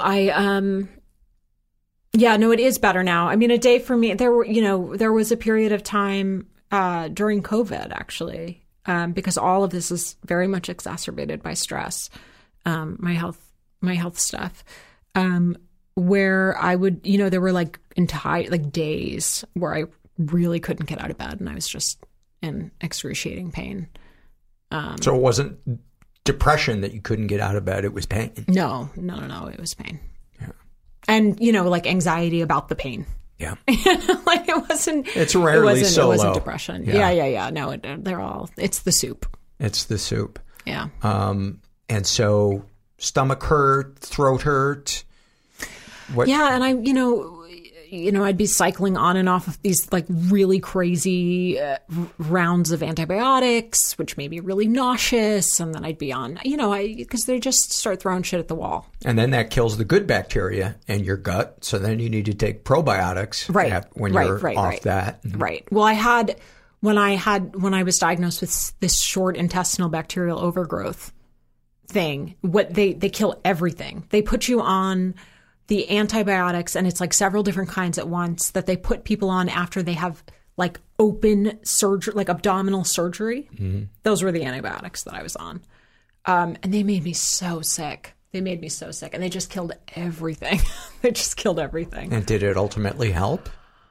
it is better now. I mean, a day for me, there was a period of time during COVID, actually, because all of this is very much exacerbated by stress, my health stuff, where I would, there were like entire days where I really couldn't get out of bed and I was just in excruciating pain. So it wasn't depression that you couldn't get out of bed, it was pain? No, it was pain. Yeah. And, like anxiety about the pain. Yeah. Like it wasn't. It's rarely solo. It wasn't depression. Yeah. No, it's the soup. It's the soup. Yeah. And so stomach hurt, throat hurt. What? Yeah. And I'd be cycling on and off of these like really crazy rounds of antibiotics, which made me really nauseous. And then I'd be on, because they just start throwing shit at the wall. And then that kills the good bacteria in your gut. So then you need to take probiotics when you're off that. Right. Well, when I was diagnosed with this short intestinal bacterial overgrowth thing, they kill everything. They put you on the antibiotics, and it's like several different kinds at once that they put people on after they have like open surgery, like abdominal surgery. Mm-hmm. Those were the antibiotics that I was on. And they made me so sick. And they just killed everything. And did it ultimately help?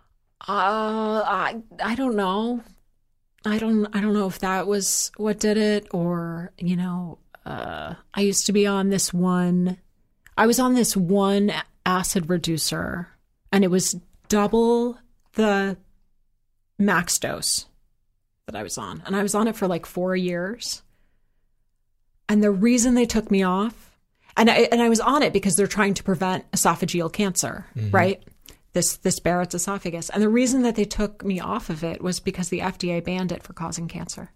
I don't know. I don't know if that was what did it, or, I used to be on this one. I was on this one acid reducer, and it was double the max dose that I was on. And I was on it for like 4 years. And the reason they took me off, and I was on it because they're trying to prevent esophageal cancer, right? This Barrett's esophagus. And the reason that they took me off of it was because the FDA banned it for causing cancer.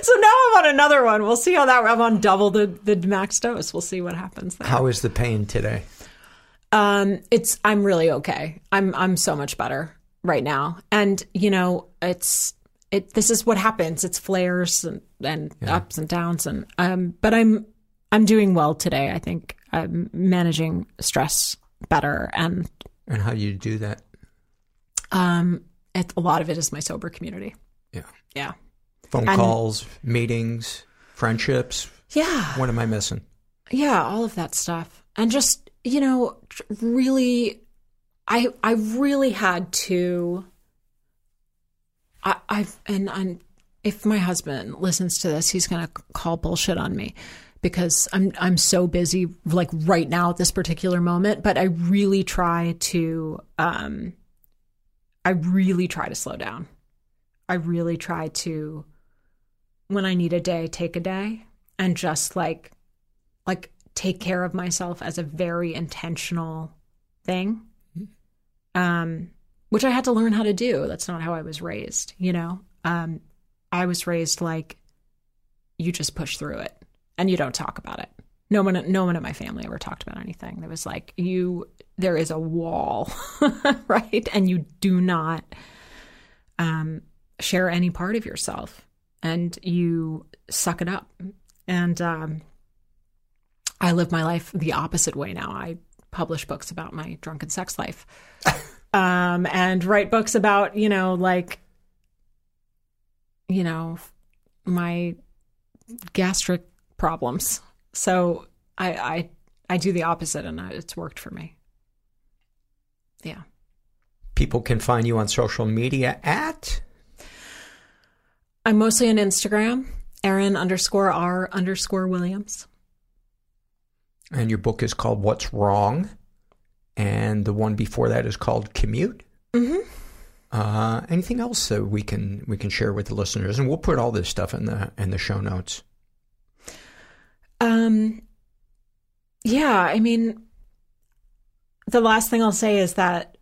So now I'm on another one. We'll see how that, I'm on double the max dose. We'll see what happens there. How is the pain today? I'm really okay. I'm so much better right now. And, this is what happens. It's flares and ups and downs. And, but I'm doing well today. I think I'm managing stress better. And how do you do that? A lot of it is my sober community. Yeah. Yeah. Phone calls, meetings, friendships. Yeah. What am I missing? Yeah. All of that stuff. And just, really, I really had to, and if my husband listens to this, he's going to call bullshit on me because I'm so busy like right now at this particular moment, but I really try to slow down. I really try to, when I need a day, take a day and just like take care of myself as a very intentional thing, which I had to learn how to do. That's not how I was raised, I was raised like you just push through it and you don't talk about it. No one in my family ever talked about anything. There was like there is a wall, right? And you do not share any part of yourself and you suck it up. And I live my life the opposite way now. I publish books about my drunken sex life and write books about, my gastric problems. So I do the opposite and it's worked for me. Yeah. People can find you on social media at? I'm mostly on Instagram, Erin_R_Williams. And your book is called What's Wrong? And the one before that is called Commute? Mm-hmm. Anything else that we can share with the listeners? And we'll put all this stuff in the show notes. Yeah, I mean, the last thing I'll say is that,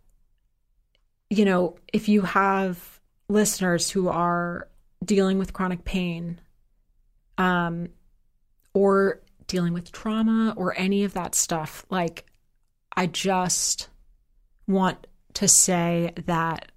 if you have listeners who are dealing with chronic pain, or dealing with trauma or any of that stuff, like, I just want to say that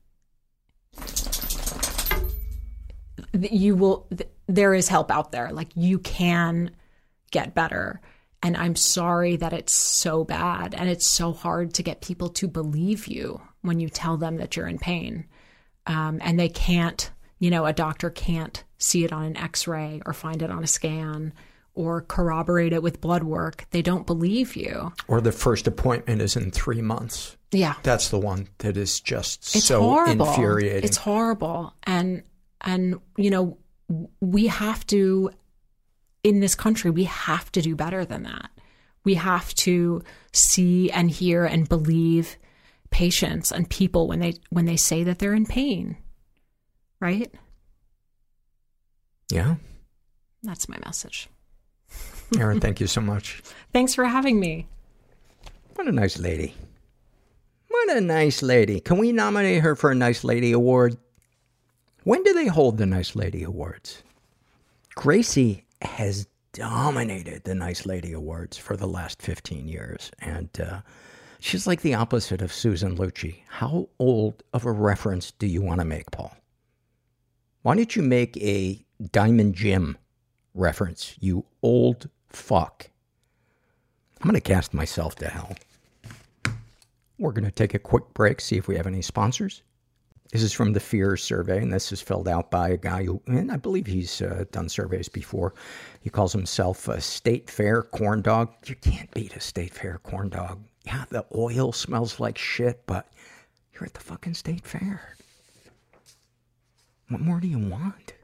there is help out there. Like, you can get better. And I'm sorry that it's so bad and it's so hard to get people to believe you when you tell them that you're in pain. And they can't, a doctor can't see it on an X-ray or find it on a scan or corroborate it with blood work. They don't believe you. Or the first appointment is in 3 months. Yeah. That's the one that is just it's so horrible. Infuriating. It's horrible. And we have to, in this country, we have to do better than that. We have to see and hear and believe patients and people when they say that they're in pain. Right? Yeah. That's my message. Erin, thank you so much. Thanks for having me. What a nice lady. What a nice lady. Can we nominate her for a Nice Lady Award? When do they hold the Nice Lady Awards? Gracie has dominated the Nice Lady Awards for the last 15 years. And she's like the opposite of Susan Lucci. How old of a reference do you want to make, Paul? Why don't you make a Diamond Jim reference, you old fuck? I'm going to cast myself to hell. We're going to take a quick break, see if we have any sponsors. This is from the Fears survey, and this is filled out by a guy who, and I believe he's done surveys before. He calls himself a State Fair corn dog. You can't beat a State Fair corn dog. Yeah, the oil smells like shit, but you're at the fucking State Fair. What more do you want?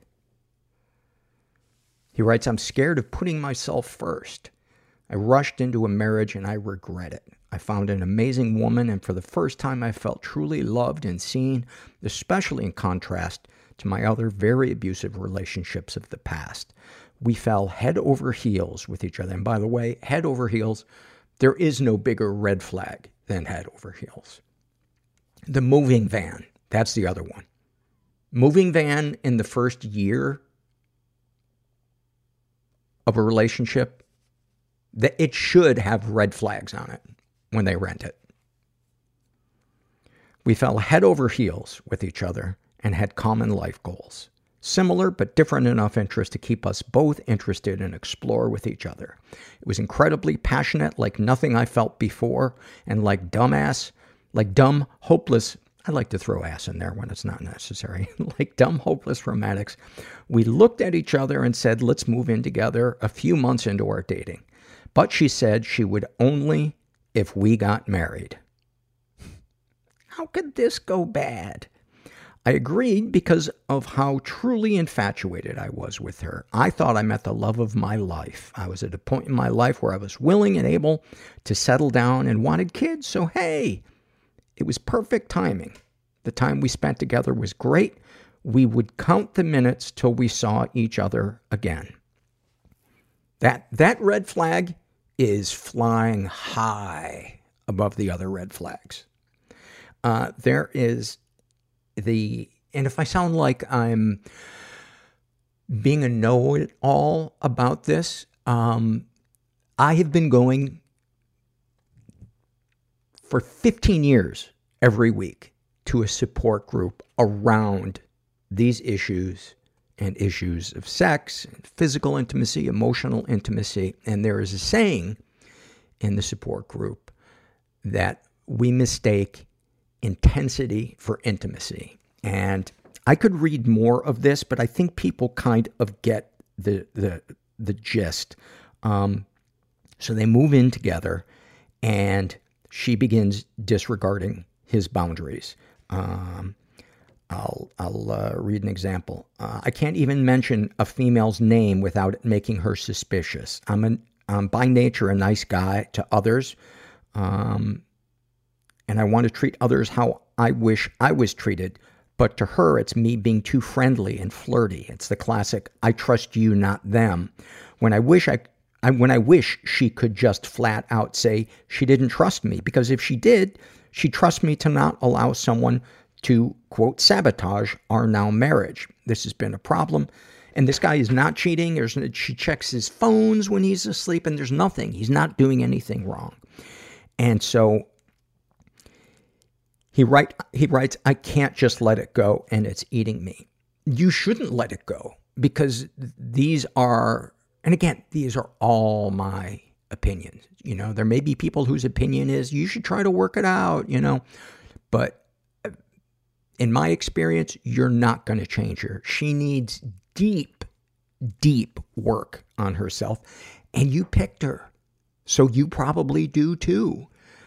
He writes, I'm scared of putting myself first. I rushed into a marriage and I regret it. I found an amazing woman, and for the first time I felt truly loved and seen, especially in contrast to my other very abusive relationships of the past. We fell head over heels with each other. And by the way, head over heels, there is no bigger red flag than head over heels. The moving van, that's the other one. Moving van in the first year, of a relationship, that it should have red flags on it when they rent it. We fell head over heels with each other and had common life goals. Similar but different enough interests to keep us both interested and explore with each other. It was incredibly passionate, like nothing I felt before, and like dumb, hopeless, I like to throw ass in there when it's not necessary, like dumb, hopeless romantics. We looked at each other and said, let's move in together a few months into our dating. But she said she would only if we got married. How could this go bad? I agreed because of how truly infatuated I was with her. I thought I met the love of my life. I was at a point in my life where I was willing and able to settle down and wanted kids. So, hey, it was perfect timing. The time we spent together was great. We would count the minutes till we saw each other again. That red flag is flying high above the other red flags. There is and if I sound like I'm being a know-it-all about this, I have been going for 15 years every week to a support group around these issues and issues of sex, and physical intimacy, emotional intimacy. And there is a saying in the support group that we mistake intensity for intimacy. And I could read more of this, but I think people kind of get the gist. So they move in together, and she begins disregarding his boundaries. I'll read an example. I can't even mention a female's name without it making her suspicious. I'm by nature a nice guy to others, and I want to treat others how I wish I was treated. But to her, it's me being too friendly and flirty. It's the classic, I trust you, not them. When I wish she could just flat out say she didn't trust me, because if she did, she'd trust me to not allow someone to, quote, sabotage our now marriage. This has been a problem. And this guy is not cheating. She checks his phones when he's asleep, and there's nothing. He's not doing anything wrong. And so he writes, I can't just let it go, and it's eating me. You shouldn't let it go, because these are all my opinions. You know, there may be people whose opinion is you should try to work it out, you know, but in my experience, you're not going to change her. She needs deep, deep work on herself, and you picked her. So you probably do too.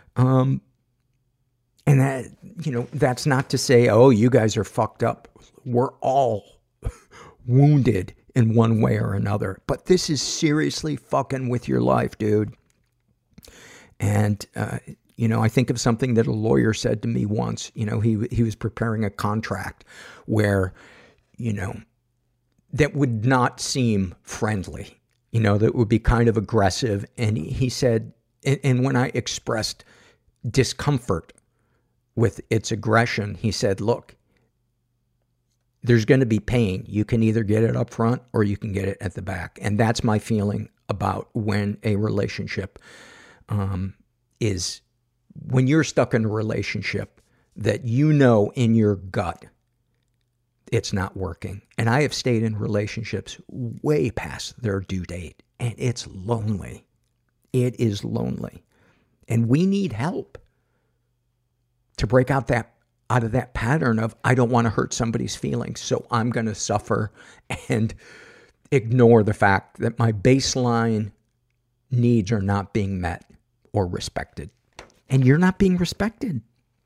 And that, you know, that's not to say, oh, you guys are fucked up. We're all wounded in one way or another. But this is seriously fucking with your life, dude. And, you know, I think of something that a lawyer said to me once. You know, he was preparing a contract where, you know, that would not seem friendly. You know, that would be kind of aggressive. And he said, and when I expressed discomfort with its aggression, he said, look, there's going to be pain. You can either get it up front or you can get it at the back. And that's my feeling about when a relationship is, when you're stuck in a relationship that you know in your gut it's not working. And I have stayed in relationships way past their due date, and it's lonely. It is lonely. And we need help to break out of that pattern of, I don't want to hurt somebody's feelings, so I'm going to suffer and ignore the fact that my baseline needs are not being met or respected. And you're not being respected.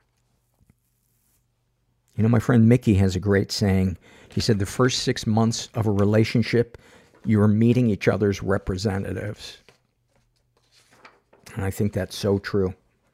You know, my friend Mickey has a great saying. He said, the first 6 months of a relationship, you're meeting each other's representatives. And I think that's so true.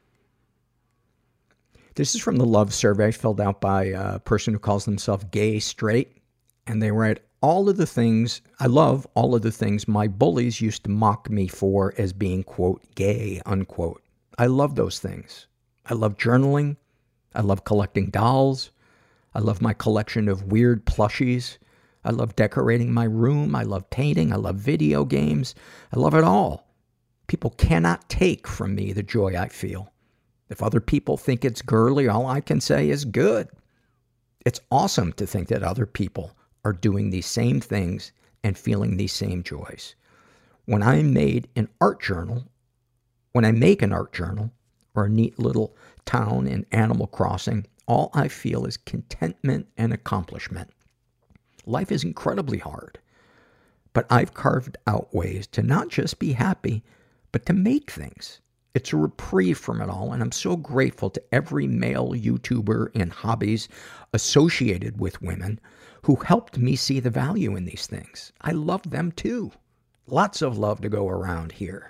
This is from the Love Survey filled out by a person who calls themselves Gay Straight. And they write, all of the things, I love all of the things my bullies used to mock me for as being, quote, gay, unquote. I love those things. I love journaling. I love collecting dolls. I love my collection of weird plushies. I love decorating my room. I love painting. I love video games. I love it all. People cannot take from me the joy I feel. If other people think it's girly, all I can say is good. It's awesome to think that other people are doing these same things and feeling these same joys. When I make an art journal, or a neat little town in Animal Crossing, all I feel is contentment and accomplishment. Life is incredibly hard, but I've carved out ways to not just be happy, but to make things. It's a reprieve from it all, and I'm so grateful to every male YouTuber and hobbies associated with women who helped me see the value in these things. I love them too. Lots of love to go around here.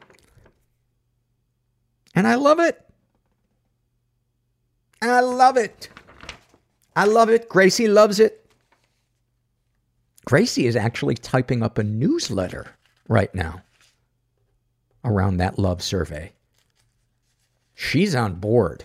And I love it. I love it. I love it. Gracie loves it. Gracie is actually typing up a newsletter right now around that love survey. She's on board.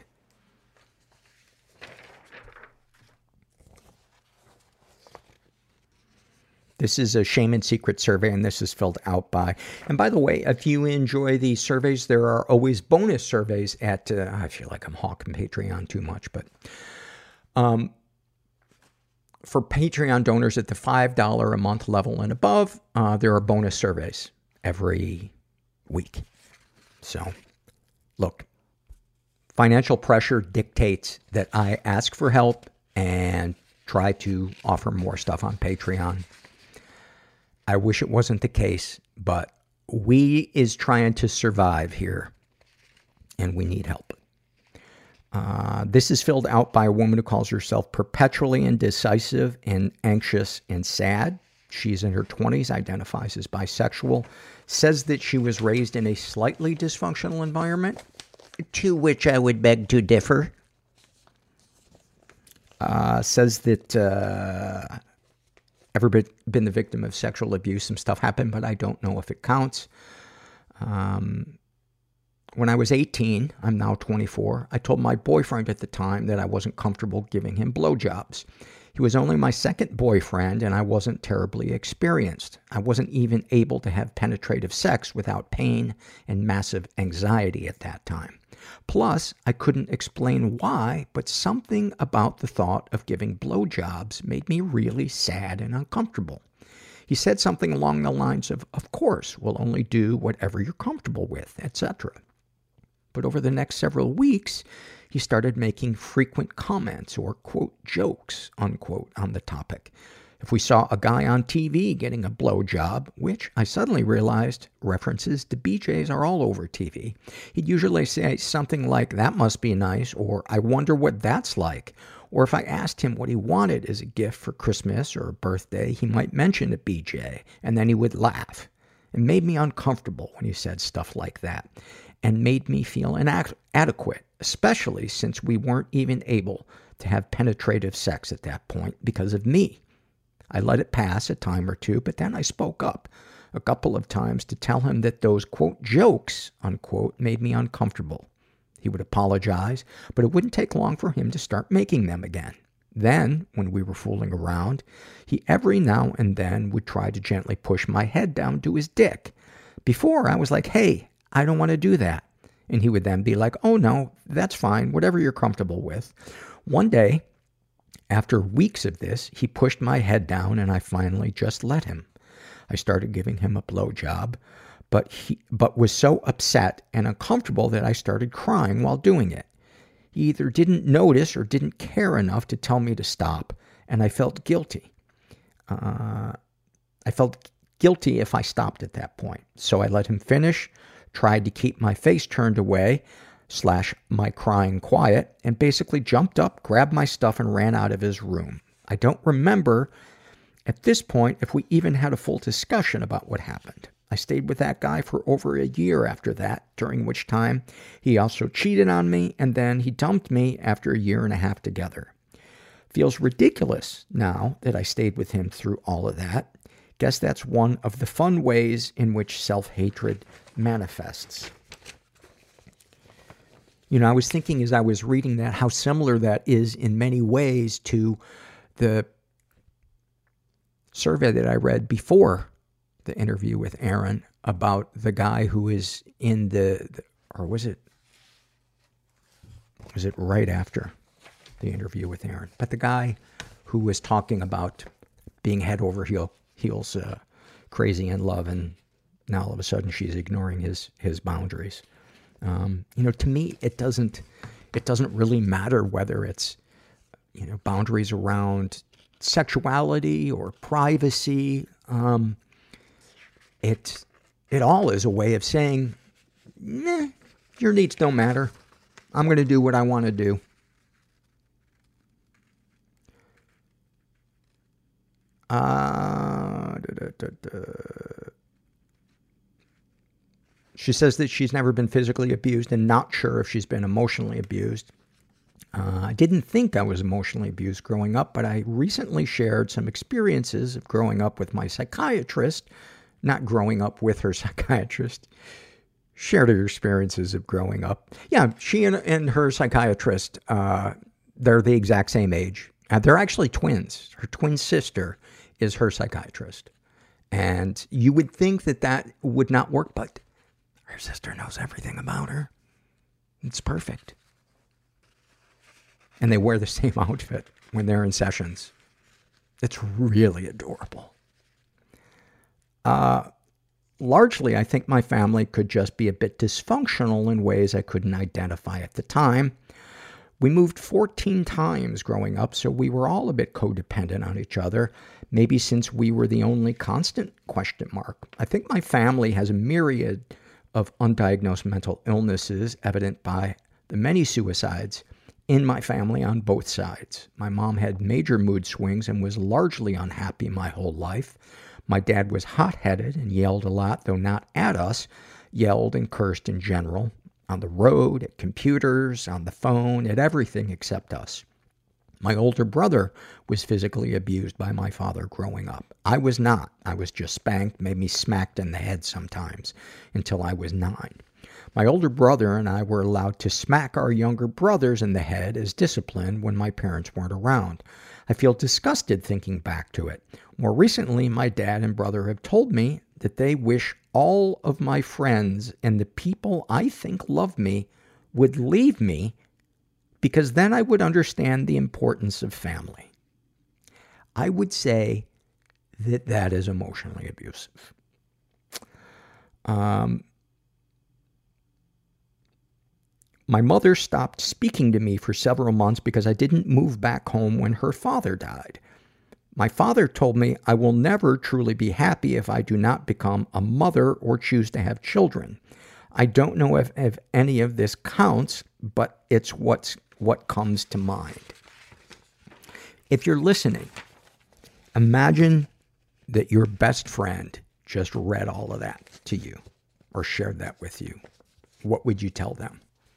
This is a Shame and Secret survey, and this is filled out by... And by the way, if you enjoy these surveys, there are always bonus surveys at... I feel like I'm hawking Patreon too much, but... for Patreon donors at the $5 a month level and above, there are bonus surveys every week. So, look, financial pressure dictates that I ask for help and try to offer more stuff on Patreon. I wish it wasn't the case, but we is trying to survive here, and we need help. This is filled out by a woman who calls herself perpetually indecisive and anxious and sad. She's in her 20s, identifies as bisexual, says that she was raised in a slightly dysfunctional environment, to which I would beg to differ. Says that ever been the victim of sexual abuse. Some stuff happened, but I don't know if it counts. When I was 18, I'm now 24, I told my boyfriend at the time that I wasn't comfortable giving him blowjobs. He was only my second boyfriend, and I wasn't terribly experienced. I wasn't even able to have penetrative sex without pain and massive anxiety at that time. Plus, I couldn't explain why, but something about the thought of giving blowjobs made me really sad and uncomfortable. He said something along the lines of course, we'll only do whatever you're comfortable with, etc. But over the next several weeks, he started making frequent comments or, quote, jokes, unquote, on the topic. If we saw a guy on TV getting a blowjob, which I suddenly realized references to BJs are all over TV, he'd usually say something like, that must be nice, or I wonder what that's like. Or if I asked him what he wanted as a gift for Christmas or a birthday, he might mention a BJ, and then he would laugh. It made me uncomfortable when he said stuff like that, and made me feel inadequate, especially since we weren't even able to have penetrative sex at that point because of me. I let it pass a time or two, but then I spoke up a couple of times to tell him that those, quote, jokes, unquote, made me uncomfortable. He would apologize, but it wouldn't take long for him to start making them again. Then, when we were fooling around, he every now and then would try to gently push my head down to his dick. Before, I was like, hey, I don't want to do that. And he would then be like, oh no, that's fine, whatever you're comfortable with. One day, after weeks of this, he pushed my head down and I finally just let him. I started giving him a blowjob, but was so upset and uncomfortable that I started crying while doing it. He either didn't notice or didn't care enough to tell me to stop, and I felt guilty. I felt guilty if I stopped at that point. So I let him finish, tried to keep my face turned away, / my crying quiet, and basically jumped up, grabbed my stuff, and ran out of his room. I don't remember at this point if we even had a full discussion about what happened. I stayed with that guy for over a year after that, during which time he also cheated on me, and then he dumped me after a year and a half together. Feels ridiculous now that I stayed with him through all of that. Guess that's one of the fun ways in which self-hatred manifests. You know, I was thinking as I was reading that how similar that is in many ways to the survey that I read before the interview with Aaron about the guy who is in or was it right after the interview with Aaron? But the guy who was talking about being head over heels crazy in love, and now all of a sudden she's ignoring his boundaries. To me, it doesn't really matter whether it's, boundaries around sexuality or privacy. It all is a way of saying, nah, your needs don't matter. I'm going to do what I want to do. She says that she's never been physically abused and not sure if she's been emotionally abused. I didn't think I was emotionally abused growing up, but I recently shared some experiences of growing up with my psychiatrist, not growing up with her psychiatrist. Shared her experiences of growing up. Yeah, she and her psychiatrist, they're the exact same age. They're actually twins. Her twin sister is her psychiatrist. And you would think that would not work, but her sister knows everything about her. It's perfect. And they wear the same outfit when they're in sessions. It's really adorable. Largely, I think my family could just be a bit dysfunctional in ways I couldn't identify at the time. We moved 14 times growing up, so we were all a bit codependent on each other, maybe since we were the only constant ? I think my family has a myriad of undiagnosed mental illnesses evident by the many suicides in my family on both sides. My mom had major mood swings and was largely unhappy my whole life. My dad was hot-headed and yelled a lot, though not at us, yelled and cursed in general, on the road, at computers, on the phone, at everything except us. My older brother was physically abused by my father growing up. I was not. I was just spanked, maybe smacked in the head sometimes, until I was 9. My older brother and I were allowed to smack our younger brothers in the head as discipline when my parents weren't around. I feel disgusted thinking back to it. More recently, my dad and brother have told me that they wish all of my friends and the people I think love me would leave me, because then I would understand the importance of family. I would say that is emotionally abusive. My mother stopped speaking to me for several months because I didn't move back home when her father died. My father told me I will never truly be happy if I do not become a mother or choose to have children. I don't know if any of this counts, but it's what comes to mind. If you're listening, imagine that your best friend just read all of that to you or shared that with you. What would you tell them?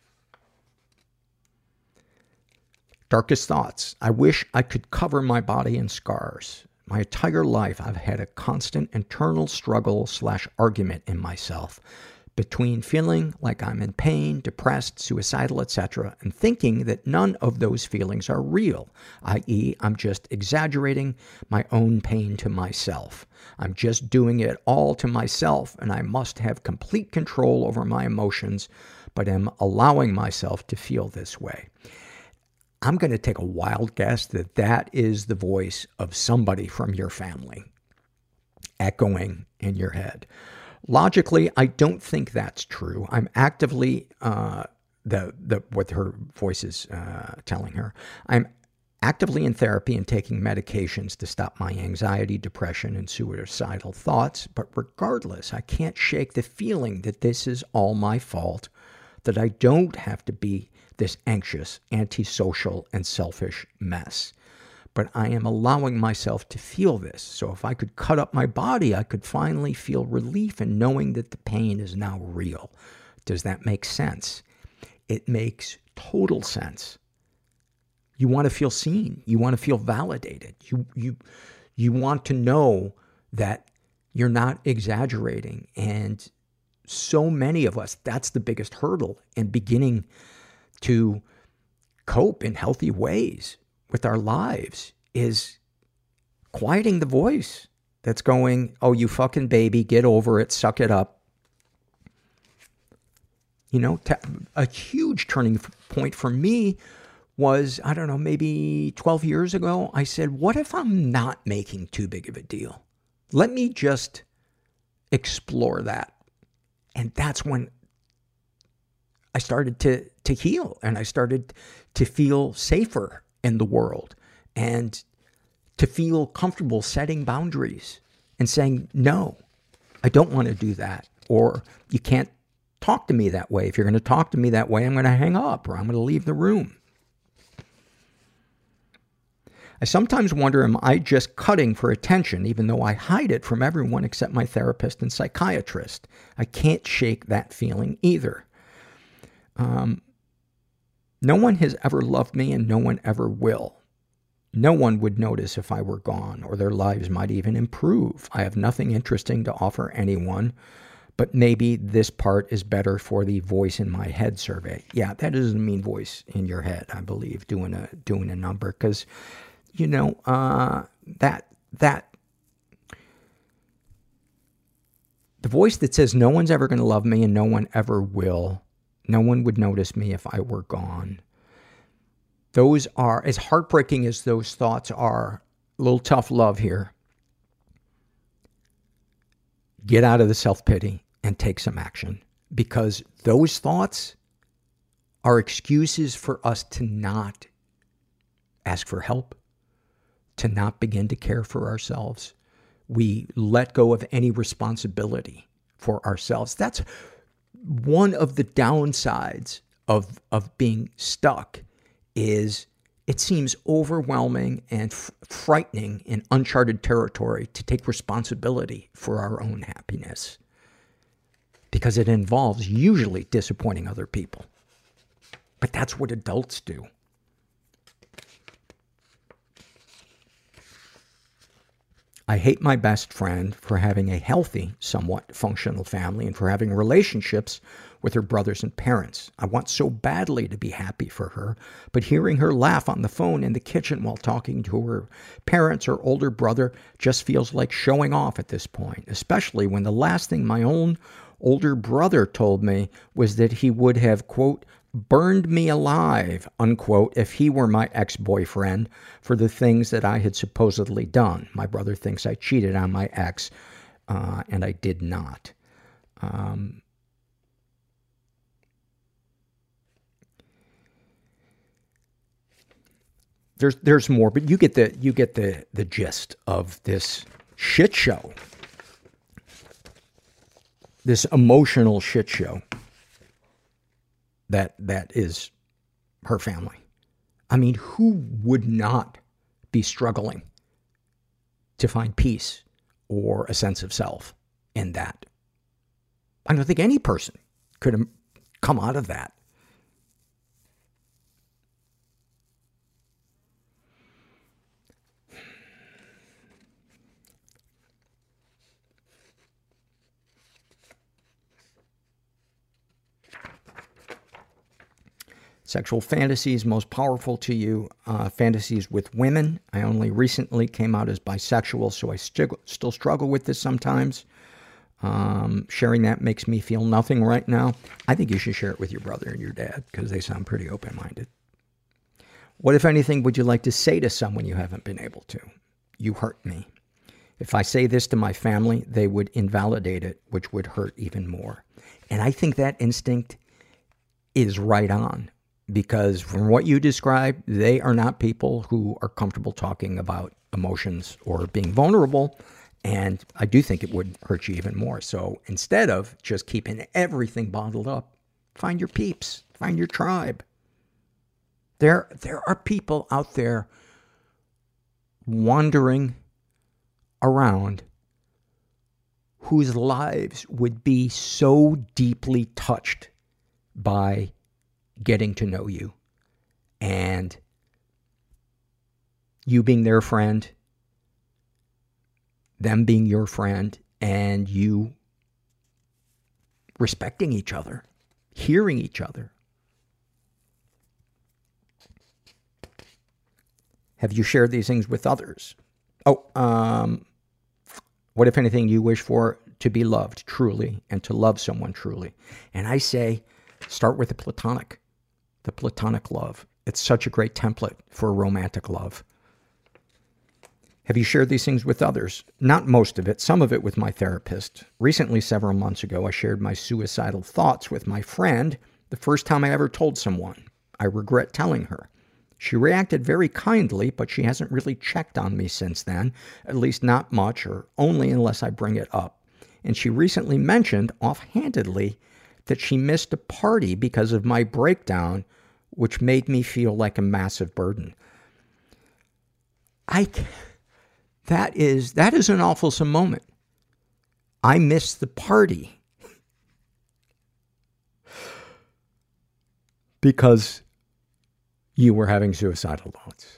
Darkest thoughts. I wish I could cover my body in scars. My entire life, I've had a constant internal struggle/argument in myself between feeling like I'm in pain, depressed, suicidal, etc., and thinking that none of those feelings are real, i.e., I'm just exaggerating my own pain to myself. I'm just doing it all to myself, and I must have complete control over my emotions, but am allowing myself to feel this way. I'm going to take a wild guess that is the voice of somebody from your family echoing in your head. Logically, I don't think that's true. I'm actively, what her voice is telling her, I'm actively in therapy and taking medications to stop my anxiety, depression, and suicidal thoughts. But regardless, I can't shake the feeling that this is all my fault, that I don't have to be this anxious, antisocial, and selfish mess. But I am allowing myself to feel this. So if I could cut up my body, I could finally feel relief in knowing that the pain is now real. Does that make sense? It makes total sense. You want to feel seen. You want to feel validated. You want to know that you're not exaggerating. And so many of us, that's the biggest hurdle in beginning to cope in healthy ways with our lives, is quieting the voice that's going, oh, you fucking baby, get over it, suck it up. You know, a huge turning point for me was, I don't know, maybe 12 years ago. I said, what if I'm not making too big of a deal? Let me just explore that. And that's when I started to heal, and I started to feel safer in the world, and to feel comfortable setting boundaries and saying, no, I don't want to do that. Or you can't talk to me that way. If you're going to talk to me that way, I'm going to hang up, or I'm going to leave the room. I sometimes wonder, am I just cutting for attention, even though I hide it from everyone except my therapist and psychiatrist? I can't shake that feeling either. No one has ever loved me, and no one ever will. No one would notice if I were gone, or their lives might even improve. I have nothing interesting to offer anyone, but maybe this part is better for the voice in my head survey. Yeah, that doesn't mean voice in your head, I believe, doing a number, because, you know, that the voice that says no one's ever going to love me and no one ever will, no one would notice me if I were gone. Those are, as heartbreaking as those thoughts are, a little tough love here. Get out of the self-pity and take some action, because those thoughts are excuses for us to not ask for help, to not begin to care for ourselves. We let go of any responsibility for ourselves. That's one of the downsides of being stuck, is it seems overwhelming and frightening in uncharted territory to take responsibility for our own happiness, because it involves usually disappointing other people. But that's what adults do. I hate my best friend for having a healthy, somewhat functional family, and for having relationships with her brothers and parents. I want so badly to be happy for her, but hearing her laugh on the phone in the kitchen while talking to her parents or older brother just feels like showing off at this point, especially when the last thing my own older brother told me was that he would have, quote, burned me alive, unquote, if he were my ex-boyfriend for the things that I had supposedly done. My brother thinks I cheated on my ex, and I did not. There's more, but you get the gist of this shit show. This emotional shit show that is her family. I mean, who would not be struggling to find peace or a sense of self in that? I don't think any person could have come out of that. Sexual fantasies most powerful to you. Fantasies with women. I only recently came out as bisexual, so I still struggle with this sometimes. Sharing that makes me feel nothing right now. I think you should share it with your brother and your dad, because they sound pretty open-minded. What, if anything, would you like to say to someone you haven't been able to? You hurt me. If I say this to my family, they would invalidate it, which would hurt even more. And I think that instinct is right on. Because from what you described, they are not people who are comfortable talking about emotions or being vulnerable. And I do think it would hurt you even more. So instead of just keeping everything bottled up, find your peeps, find your tribe. There are people out there wandering around whose lives would be so deeply touched by getting to know you and you being their friend, them being your friend, and you respecting each other, hearing each other. Have you shared these things with others? What, if anything, you wish for? To be loved truly and to love someone truly. And I say, start with the platonic love. It's such a great template for a romantic love. Have you shared these things with others? Not most of it, some of it with my therapist. Recently, several months ago, I shared my suicidal thoughts with my friend, the first time I ever told someone. I regret telling her. She reacted very kindly, but she hasn't really checked on me since then, at least not much, or only unless I bring it up. And she recently mentioned, offhandedly, that she missed a party because of my breakdown, which made me feel like a massive burden. That is an awfulsome moment. I missed the party because you were having suicidal thoughts.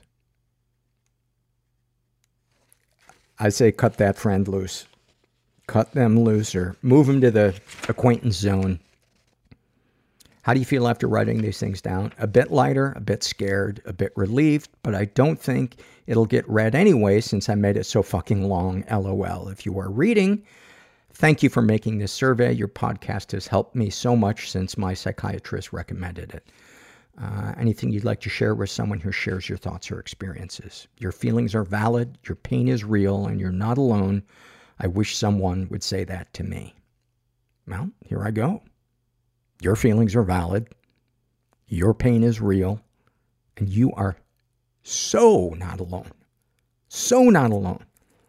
I say cut that friend loose. Cut them loose or move them to the acquaintance zone. How do you feel after writing these things down? A bit lighter, a bit scared, a bit relieved, but I don't think it'll get read anyway since I made it so fucking long, LOL. If you are reading, thank you for making this survey. Your podcast has helped me so much since my psychiatrist recommended it. Anything you'd like to share with someone who shares your thoughts or experiences? Your feelings are valid, your pain is real, and you're not alone. I wish someone would say that to me. Well, here I go. Your feelings are valid. Your pain is real. And you are so not alone. So not alone.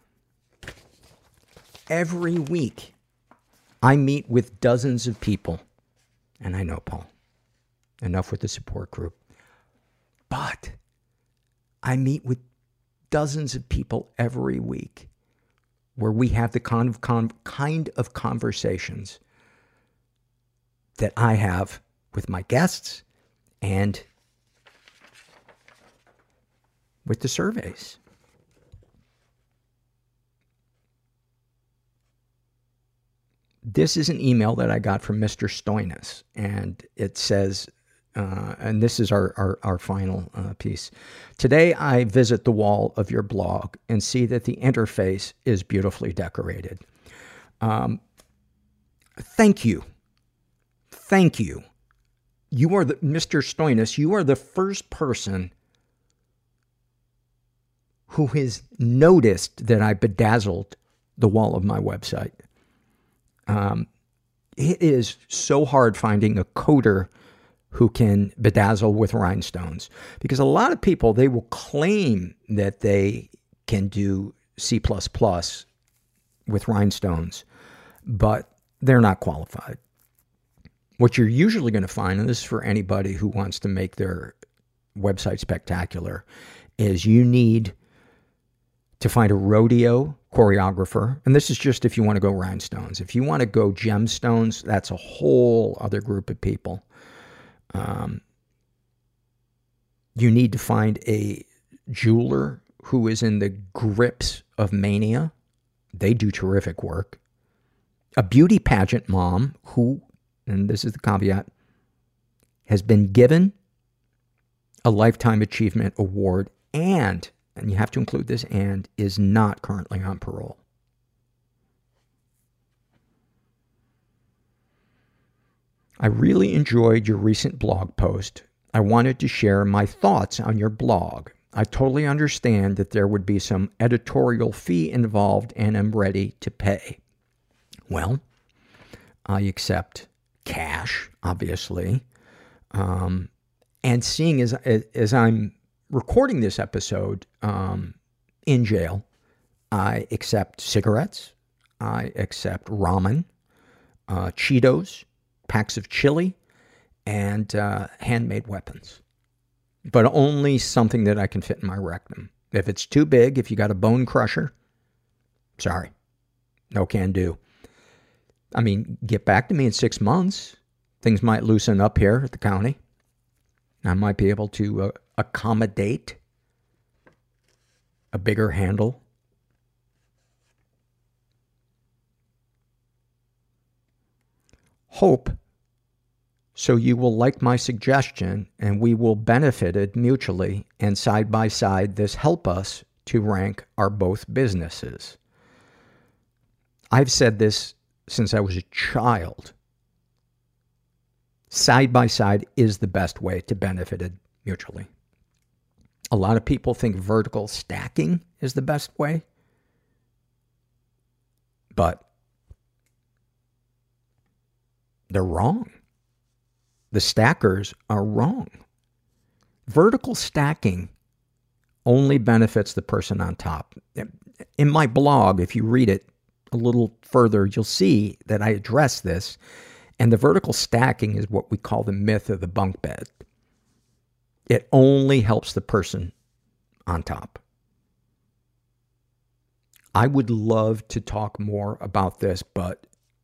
Every week, I meet with dozens of people. And I know, Paul, enough with the support group. But I meet with dozens of people every week where we have the kind of conversations that I have with my guests and with the surveys. This is an email that I got from Mr. Stoinis, and it says, and this is our final piece. Today I visit the wall of your blog and see that the interface is beautifully decorated. Thank you. Thank you. You are Mr. Stoinis, you are the first person who has noticed that I bedazzled the wall of my website. It is so hard finding a coder who can bedazzle with rhinestones, because a lot of people, they will claim that they can do C++ with rhinestones, but they're not qualified. What you're usually going to find, and this is for anybody who wants to make their website spectacular, is you need to find a rodeo choreographer. And this is just if you want to go rhinestones. If you want to go gemstones, that's a whole other group of people. You need to find a jeweler who is in the grips of mania. They do terrific work. A beauty pageant mom who, and this is the caveat, has been given a Lifetime Achievement Award and you have to include this, and is not currently on parole. I really enjoyed your recent blog post. I wanted to share my thoughts on your blog. I totally understand that there would be some editorial fee involved and am ready to pay. Well, I accept cash, obviously. And seeing as I'm recording this episode in jail, I accept cigarettes, I accept ramen, Cheetos, packs of chili, and handmade weapons. But only something that I can fit in my rectum. If it's too big, if you got a bone crusher, sorry, no can do. I mean, get back to me in 6 months. Things might loosen up here at the county. I might be able to accommodate a bigger handle. Hope so you will like my suggestion and we will benefit it mutually, and side by side this help us to rank are both businesses. I've said this since I was a child. Side by side is the best way to benefit it mutually. A lot of people think vertical stacking is the best way, but they're wrong. The stackers are wrong. Vertical stacking only benefits the person on top. In my blog, if you read it a little further, you'll see that I address this. And the vertical stacking is what we call the myth of the bunk bed. It only helps the person on top. I would love to talk more about this, but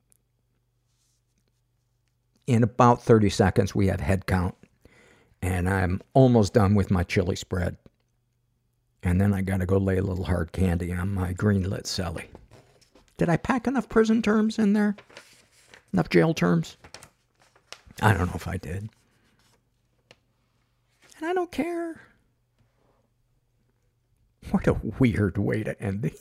in about 30 seconds, we have head count. And I'm almost done with my chili spread. And then I gotta go lay a little hard candy on my greenlit celly. Did I pack enough prison terms in there? Enough jail terms? I don't know if I did. And I don't care. What a weird way to end the...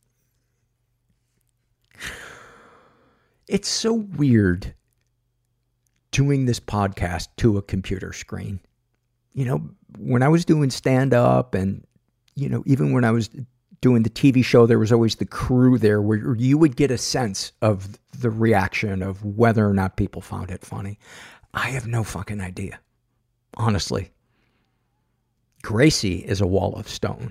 It's so weird doing this podcast to a computer screen. You know, when I was doing stand-up and, you know, even when I was doing the TV show, there was always the crew there where you would get a sense of the reaction of whether or not people found it funny. I have no fucking idea. Honestly. Gracie is a wall of stone.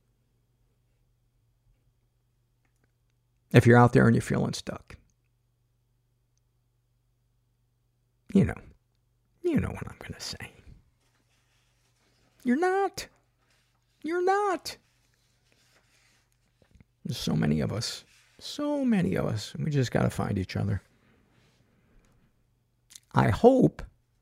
If you're out there and you're feeling stuck, you know what I'm going to say. You're not. You're not. There's so many of us. So many of us. We just got to find each other. I hope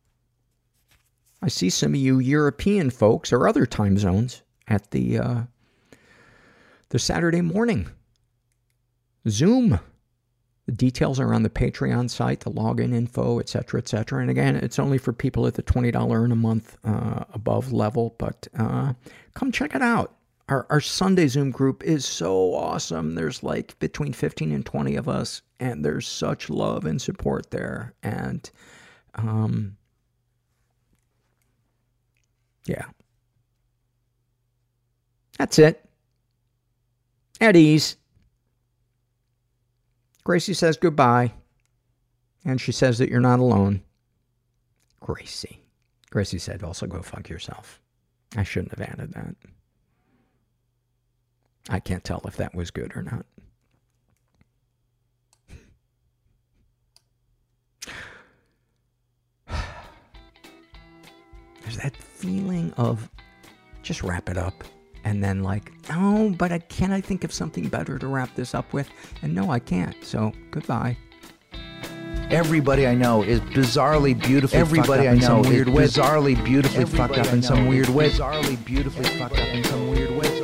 I see some of you European folks or other time zones at the Saturday morning Zoom. The details are on the Patreon site, the login info, etc., etc. And again, it's only for people at the $20 and a month above level, but come check it out. Our Sunday Zoom group is so awesome. There's like between 15 and 20 of us, and there's such love and support there. And yeah. That's it. At ease. Gracie says goodbye. And she says that you're not alone. Gracie. Gracie said also go fuck yourself. I shouldn't have added that. I can't tell if that was good or not. There's that feeling of just wrap it up. And then like, oh, but I think of something better to wrap this up with. And no, I can't. So goodbye. Everybody I know is bizarrely beautifully Everybody fucked up I know in some weird way. Bizarrely beautifully fucked up in some weird way. Bizarrely beautifully fucked up in some weird way.